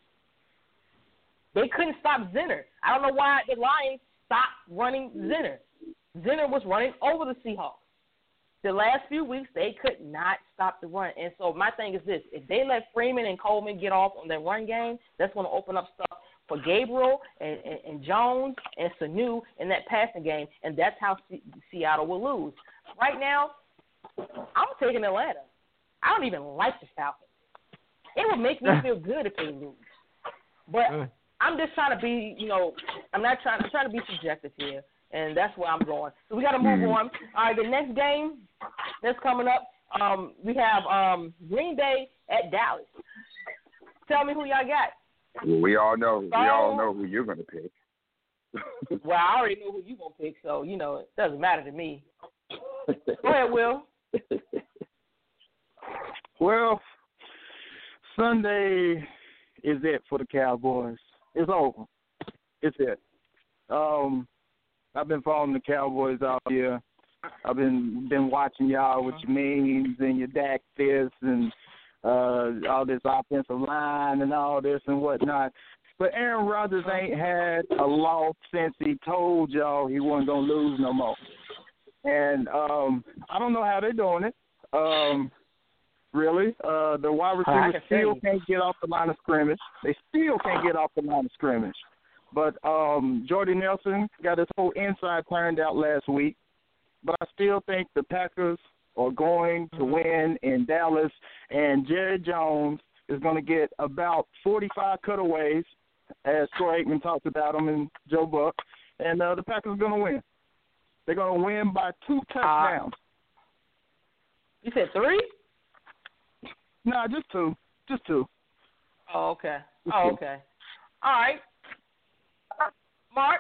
They couldn't stop Zinner. I don't know why the Lions stopped running Zinner. Zinner was running over the Seahawks. The last few weeks, they could not stop the run. And so my thing is this. If they let Freeman and Coleman get off on their run game, that's going to open up stuff for Gabriel and, and, and Jones and Sanu in that passing game, and that's how C- Seattle will lose. Right now, I'm taking Atlanta. I don't even like the Falcons. It would make me feel good if they lose. But I'm just trying to be, you know, I'm not trying. I'm trying to be subjective here, and that's where I'm going. So we got to move mm-hmm. on. All right, the next game that's coming up, um, we have um, Green Bay at Dallas. Tell me who y'all got. Well, we all know. So, we all know who you're going to pick. Well, I already know who you're going to pick, so you know it doesn't matter to me. Go ahead, Will. Well, Sunday is it for the Cowboys. It's over. It's it. Um, I've been following the Cowboys all year. I've been been watching y'all with your memes and your Dak this and uh, all this offensive line and all this and whatnot. But Aaron Rodgers ain't had a loss since he told y'all he wasn't going to lose no more. And um, I don't know how they're doing it. Um, really. Uh, the wide receivers still can't get off the line of scrimmage. They still can't get off the line of scrimmage. But um, Jordy Nelson got his whole inside planned out last week. But I still think the Packers are going to win in Dallas, and Jerry Jones is going to get about forty-five cutaways, as Troy Aikman talked about them and Joe Buck, and uh, the Packers are going to win. They're going to win by two touchdowns. Uh, you said three? No, nah, just two. Just two. Oh, okay. Just oh, two. okay. All right. Mark?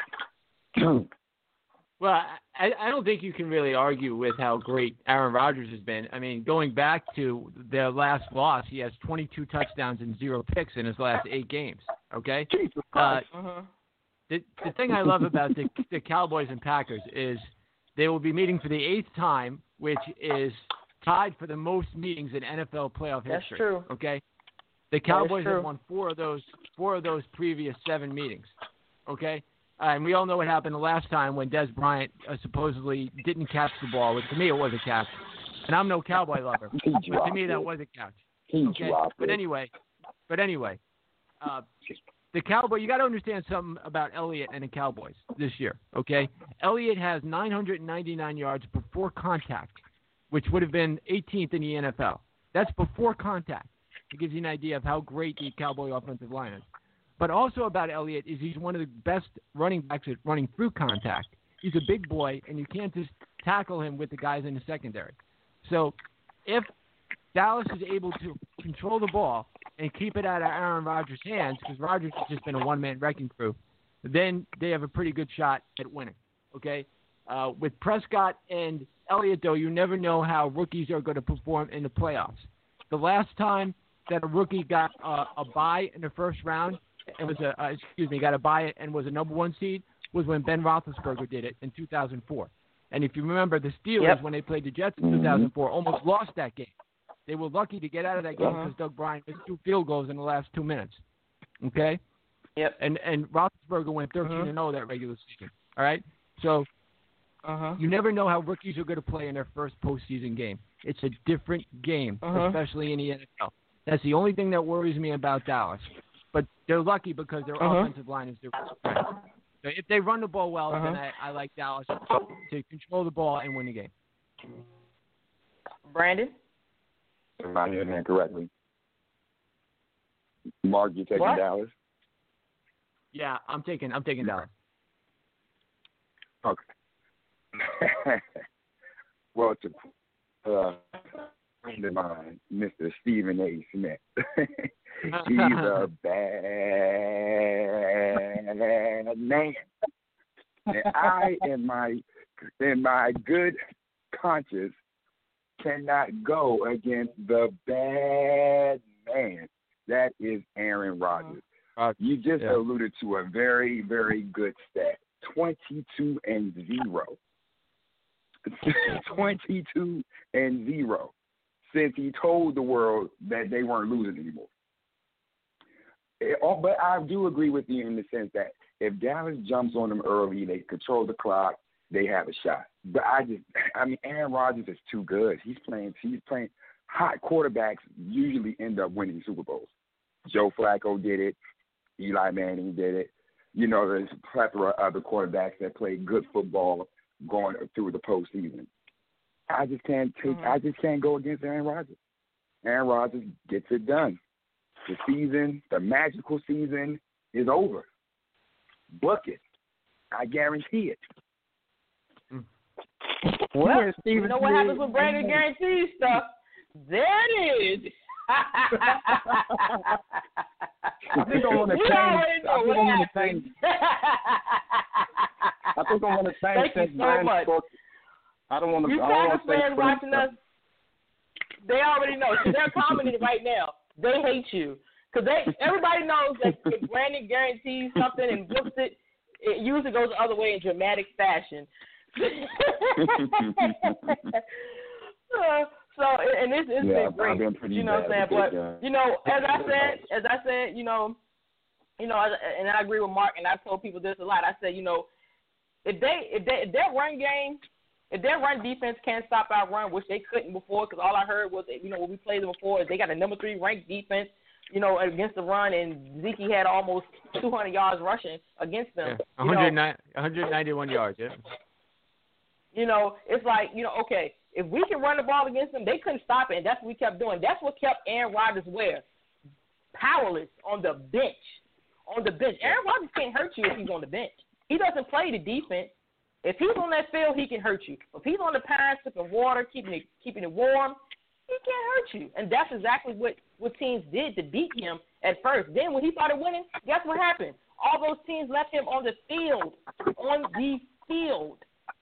Well, I, I don't think you can really argue with how great Aaron Rodgers has been. I mean, going back to their last loss, he has twenty-two touchdowns and zero picks in his last eight games. Okay? Jesus Christ. Uh, uh-huh. The, the thing I love about the, the Cowboys and Packers is they will be meeting for the eighth time, which is tied for the most meetings in N F L playoff history. That's true. Okay? The Cowboys have won four of those four of those previous seven meetings. Okay? Uh, and we all know what happened the last time when Des Bryant uh, supposedly didn't catch the ball, which to me it was a catch. And I'm no Cowboy lover, but to me that was a catch. Okay? But anyway, but anyway, uh, the Cowboy, you got to understand something about Elliott and the Cowboys this year, okay? Elliott has nine hundred ninety-nine yards before contact, which would have been eighteenth in the N F L. That's before contact. It gives you an idea of how great the Cowboy offensive line is. But also about Elliott is he's one of the best running backs at running through contact. He's a big boy, and you can't just tackle him with the guys in the secondary. So if Dallas is able to control the ball and keep it out of Aaron Rodgers' hands, because Rodgers has just been a one-man wrecking crew, then they have a pretty good shot at winning, okay? Uh, with Prescott and Elliott, though, you never know how rookies are going to perform in the playoffs. The last time that a rookie got uh, a bye in the first round and was a uh, excuse me got a bye and was a number one seed was when Ben Roethlisberger did it in two thousand four. And if you remember, the Steelers Yep. when they played the Jets in two thousand four almost lost that game. They were lucky to get out of that game because uh-huh. Doug Bryant missed two field goals in the last two minutes. Okay. Yep. And and Roethlisberger went thirteen and zero that regular season. All right. So uh-huh. you never know how rookies are going to play in their first postseason game. It's a different game, uh-huh. especially in the N F L. That's the only thing that worries me about Dallas. But they're lucky because their uh-huh. offensive line is different. So if they run the ball well, uh-huh. then I, I like Dallas to control the ball and win the game. Brandon? Am I hearing that correctly? Mark, you taking what? Dallas? Yeah, I'm taking I'm taking Dallas. Okay. Well, to uh, friend of mine, Mister Stephen A. Smith. He's a bad man. And I, in my in my good conscience, cannot go against the bad man. That is Aaron Rodgers. Uh, you just yeah. alluded to a very, very good stat. twenty-two and zero. twenty-two and zero. Since he told the world that they weren't losing anymore. It, oh, but I do agree with you in the sense that if Dallas jumps on them early, they control the clock, they have a shot. But I just, I mean, Aaron Rodgers is too good. He's playing, he's playing. Hot quarterbacks usually end up winning Super Bowls. Joe Flacco did it. Eli Manning did it. You know, there's a plethora of other quarterbacks that play good football going through the postseason. I just can't take. Mm-hmm. I just can't go against Aaron Rodgers. Aaron Rodgers gets it done. The season, the magical season, is over. Book it. I guarantee it. Well, you know what happens with Brandon guarantees stuff? There it is. I think I'm on the we same. already know I think what I'm on the happens. same. I think I'm on the same. Thank you so much. Spoke. I don't want to. You I don't want Packers to fans watching us, they already know. So they're commenting right now. They hate you because they. Everybody knows that if Brandon guarantees something and books it, it usually goes the other way in dramatic fashion. uh, so and this it's yeah, been great. I've been you know what I'm saying? But uh, you know, as I said, as I said, you know, you know, and I agree with Mark, and I've told people this a lot. I said, you know, if they if they if that run game. If their run defense can't stop our run, which they couldn't before, because all I heard was, you know, when we played them before, they got a number three ranked defense, you know, against the run, and Zeke had almost two hundred yards rushing against them. Yeah, one hundred ninety-one yards, yeah. You know, it's like, you know, okay, if we can run the ball against them, they couldn't stop it, and that's what we kept doing. That's what kept Aaron Rodgers where? Powerless on the bench. On the bench. Aaron Rodgers can't hurt you if he's on the bench. He doesn't play the defense. If he's on that field, he can hurt you. If he's on the pine, sipping water, keeping it keeping it warm, he can't hurt you. And that's exactly what, what teams did to beat him at first. Then when he started winning, guess what happened? All those teams left him on the field. On the field.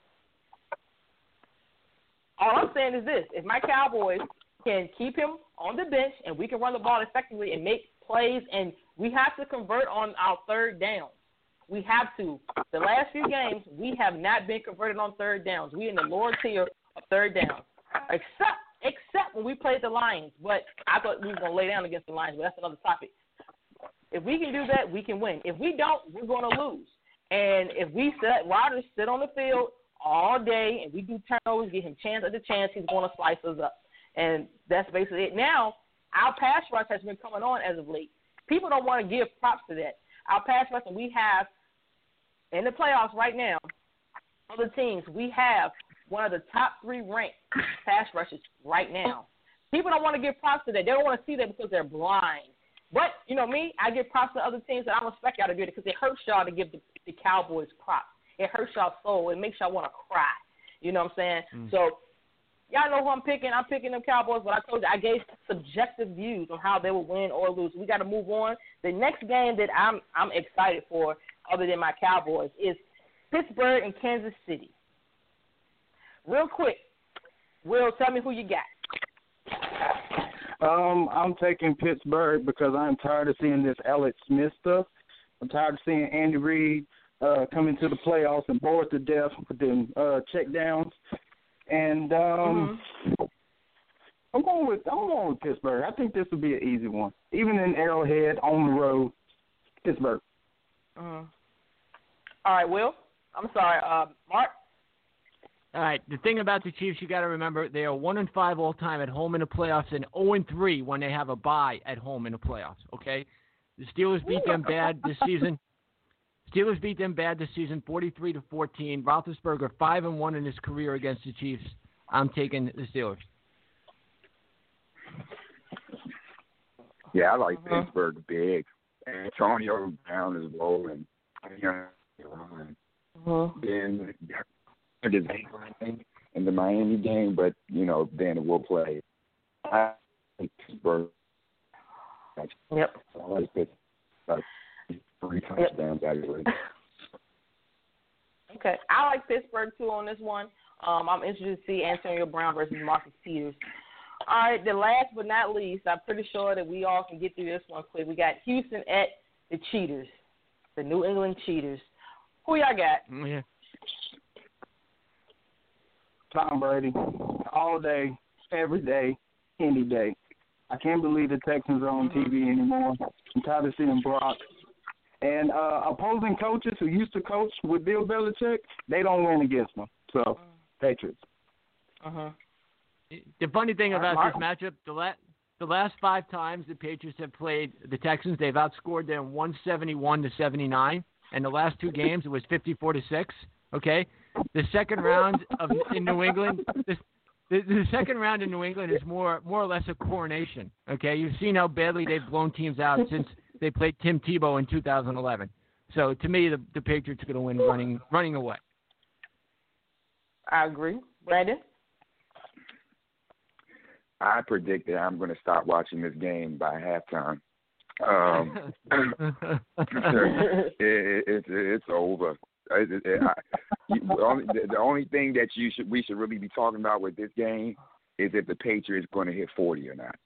All I'm saying is this. If my Cowboys can keep him on the bench and we can run the ball effectively and make plays, and we have to convert on our third down. We have to. The last few games, we have not been converted on third downs. We're in the lower tier of third downs, except except when we played the Lions. But I thought we were going to lay down against the Lions, but that's another topic. If we can do that, we can win. If we don't, we're going to lose. And if we let Rodgers sit on the field all day and we do turnovers, give him chance after chance, he's going to slice us up. And that's basically it. Now, our pass rush has been coming on as of late. People don't want to give props to that. Our pass rush, and we have, in the playoffs right now, other teams, we have one of the top three ranked pass rushes right now. People don't want to give props to that. They don't want to see that because they're blind. But, you know me, I give props to other teams, and I respect y'all to do it because it hurts y'all to give the, the Cowboys props. It hurts y'all soul. It makes y'all want to cry. You know what I'm saying? Mm. So, y'all know who I'm picking. I'm picking them Cowboys, but I told you I gave subjective views on how they would win or lose. We got to move on. The next game that I'm I'm excited for, other than my Cowboys, is Pittsburgh and Kansas City. Real quick, Will, tell me who you got. Um, I'm taking Pittsburgh because I'm tired of seeing this Alex Smith stuff. I'm tired of seeing Andy Reid uh, come into the playoffs and bored to death with them uh, check downs. And um, mm-hmm. I'm going with I'm going with Pittsburgh. I think this will be an easy one, even in Arrowhead on the road. Pittsburgh. Mm-hmm. All right, Will. I'm sorry, uh, Mark. All right. The thing about the Chiefs, you got to remember, they are one and five all time at home in the playoffs, and zero and three when they have a bye at home in the playoffs. Okay, the Steelers beat them bad this season. Steelers beat them bad this season, forty-three to fourteen. Roethlisberger five and one in his career against the Chiefs. I'm taking the Steelers. Yeah, I like uh-huh. Pittsburgh big. Antonio Brown is rolling. Uh-huh. Then his ankle, I think, in the Miami game, but you know, then we'll play. I like Pittsburgh. Yep. I like Pittsburgh. Three touchdowns, yep. actually. Okay, I like Pittsburgh too on this one. Um, I'm interested to see Antonio Brown versus Marcus Peters. All right, the last but not least, I'm pretty sure that we all can get through this one quick. We got Houston at the Cheaters, the New England Cheaters. Who y'all got? Yeah. Tom Brady, all day, every day, any day. I can't believe the Texans are on T V anymore. I'm tired of seeing Brock. And uh, opposing coaches who used to coach with Bill Belichick, they don't win against them. So, Patriots. Uh-huh. The funny thing All about right, this matchup, the, la- the last five times the Patriots have played the Texans, they've outscored them one seventy-one to seventy-nine. And the last two games, it was fifty-four to six. Okay? The second round of in New England, this, the, the second round in New England is more more or less a coronation. Okay? You've seen how badly they've blown teams out since they played Tim Tebow in two thousand eleven. So to me, the, the Patriots are going to win running running away. I agree. Brandon? I predict that I'm going to stop watching this game by halftime. Um, it, it, it's it's over. It, it, I, the, only, the only thing that you should we should really be talking about with this game is if the Patriots going to hit forty or not.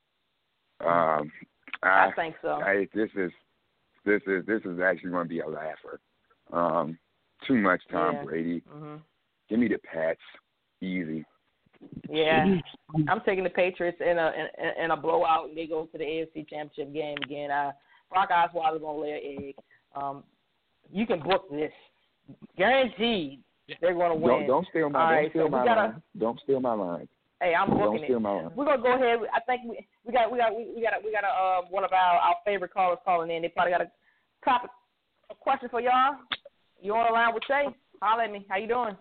Um, I, I think so. I, this is this is this is actually going to be a laugher. Um, too much Tom yeah. Brady. Mm-hmm. Give me the Pats, easy. Yeah, I'm taking the Patriots in a in, in a blowout, and they go to the A F C Championship game again. Uh, Brock Osweiler's gonna lay an egg. Um, you can book this, guaranteed. They're gonna win. Don't, don't steal my. All don't right, steal so my gotta, line. Don't steal my line. Hey, I'm booking don't steal it. My line. We're gonna go ahead. I think we we got we got we got we got a, uh, one of our, our favorite callers calling in. They probably got a topic, a question for y'all. You on the line with Shay? Holler at me. How you doing?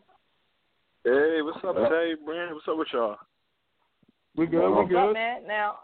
Hey, what's up, Shay? Brandon, what's up with y'all? We good, we What's good. up, man? Now,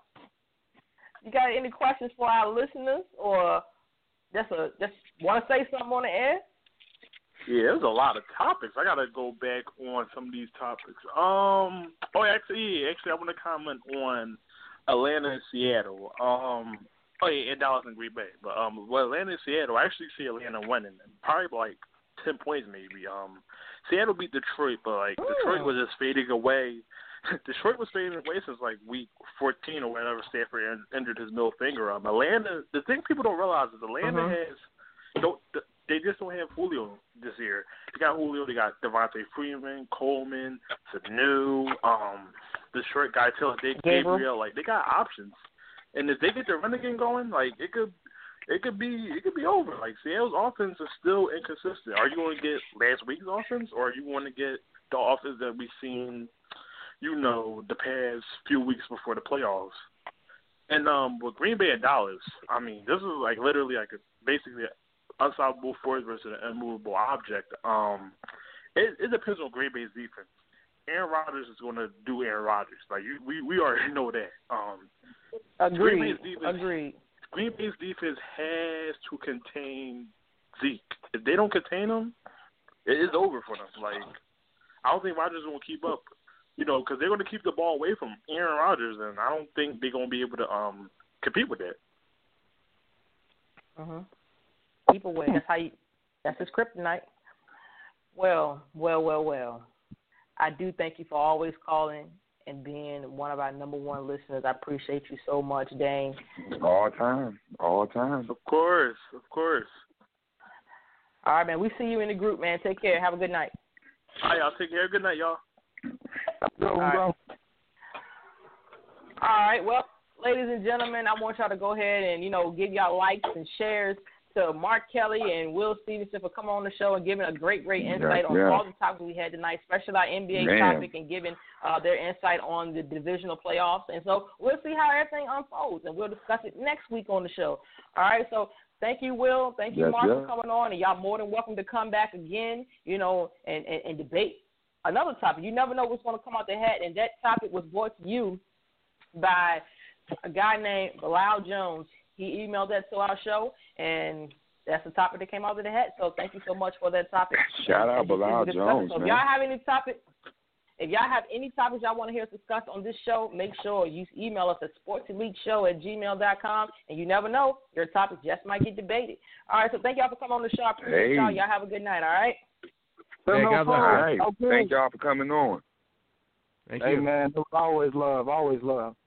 you got any questions for our listeners, or just a just want to say something on the air? Yeah, there's a lot of topics. I gotta go back on some of these topics. Um, oh, actually, yeah, actually, I want to comment on Atlanta and Seattle. Um, oh yeah, and Dallas and Green Bay. But um, well, Atlanta and Seattle, I actually see Atlanta winning, probably by like ten points maybe. Um, Seattle beat Detroit, but like Ooh. Detroit was just fading away. Detroit was fading away since like week fourteen or whenever Stafford injured his middle finger. Um, Atlanta, the thing people don't realize is Atlanta uh-huh. has don't they just don't have Julio this year. They got Julio, they got Devontae Freeman, Coleman, Sanu, um, the short guy Taylor Gabriel. Gabriel. Like they got options, and if they get their running game going, like it could. It could be it could be over. Like Seattle's offense is still inconsistent. Are you going to get last week's offense, or are you going to get the offense that we've seen, you know, the past few weeks before the playoffs? And um, with Green Bay and Dallas, I mean, this is like literally like a, basically an unstoppable force versus an immovable object. Um, it, it depends on Green Bay's defense. Aaron Rodgers is going to do Aaron Rodgers. Like you, we we already know that. Um, Agreed. Green Bay's defense, Agreed. Green Bay's defense has to contain Zeke. If they don't contain him, it is over for them. Like, I don't think Rodgers is going to keep up. You know, because they're going to keep the ball away from Aaron Rodgers, and I don't think they're going to be able to um compete with that. Mhm. Keep away. That's how you. That's his kryptonite. Well, well, well, well. I do thank you for always calling and being one of our number one listeners. I appreciate you so much, Dane. All time. All time. Of course. Of course. All right, man. We see you in the group, man. Take care. Have a good night. All right, y'all. Take care. Good night, y'all. All right. All right. Well, ladies and gentlemen, I want y'all to go ahead and, you know, give y'all likes and shares to Mark Kelly and Will Stevenson for coming on the show and giving a great, great insight yeah, on yeah. all the topics we had tonight, especially our N B A Man. topic, and giving uh, their insight on the divisional playoffs. And so we'll see how everything unfolds, and we'll discuss it next week on the show. All right, so thank you, Will. Thank you, Yes, Mark, yeah. for coming on, and y'all more than welcome to come back again, you know, and, and, and debate another topic. You never know what's going to come out the hat, and that topic was brought to you by a guy named Bilal Jones. He emailed that to our show, and that's the topic that came out of the hat. So thank you so much for that topic. Shout and, out and Bilal Jones, so if man. y'all have any topic, if y'all have any topics y'all want to hear us discuss on this show, make sure you email us at sportseliteshow at gmail dot com. And you never know, your topic just might get debated. All right, so thank y'all for coming on the show. I appreciate Hey. y'all. Y'all have a good night, all right? Hey, God bless All you. right. Okay. Thank y'all for coming on. Thank Hey, you. man, always love, always love.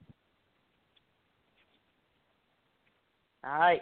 All right.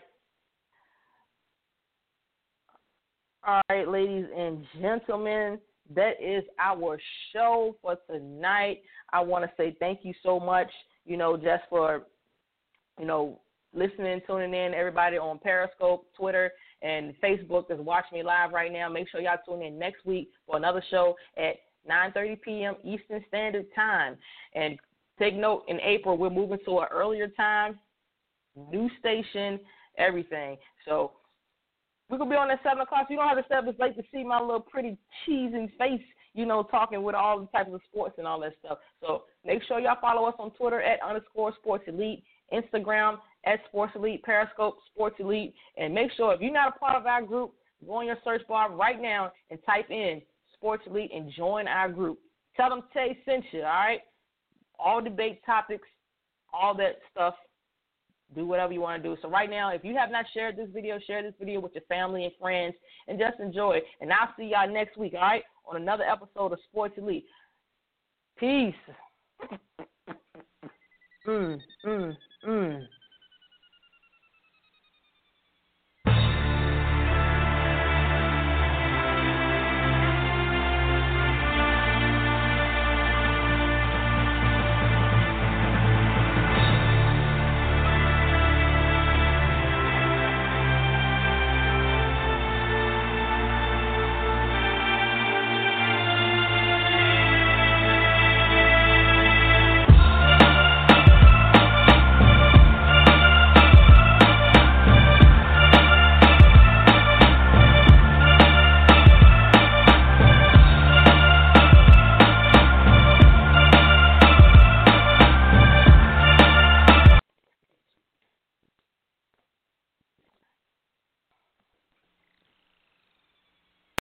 All right, ladies and gentlemen, that is our show for tonight. I want to say thank you so much, you know, just for, you know, listening, tuning in, everybody on Periscope, Twitter, and Facebook that's watching me live right now. Make sure y'all tune in next week for another show at nine thirty p.m. Eastern Standard Time. And take note, in April, we're moving to an earlier time, new station, everything. So we're going to be on at seven o'clock. So you don't have to stay up this late to see my little pretty cheesy face, you know, talking with all the types of sports and all that stuff. So make sure y'all follow us on Twitter at underscore Sports Elite, Instagram at Sports Elite, Periscope Sports Elite. And make sure if you're not a part of our group, go on your search bar right now and type in Sports Elite and join our group. Tell them Tay sent you, all right? All debate topics, all that stuff. Do whatever you want to do. So right now, if you have not shared this video, share this video with your family and friends and just enjoy it. And I'll see y'all next week, all right, on another episode of Sports Elite. Peace. Mm, mm, mm.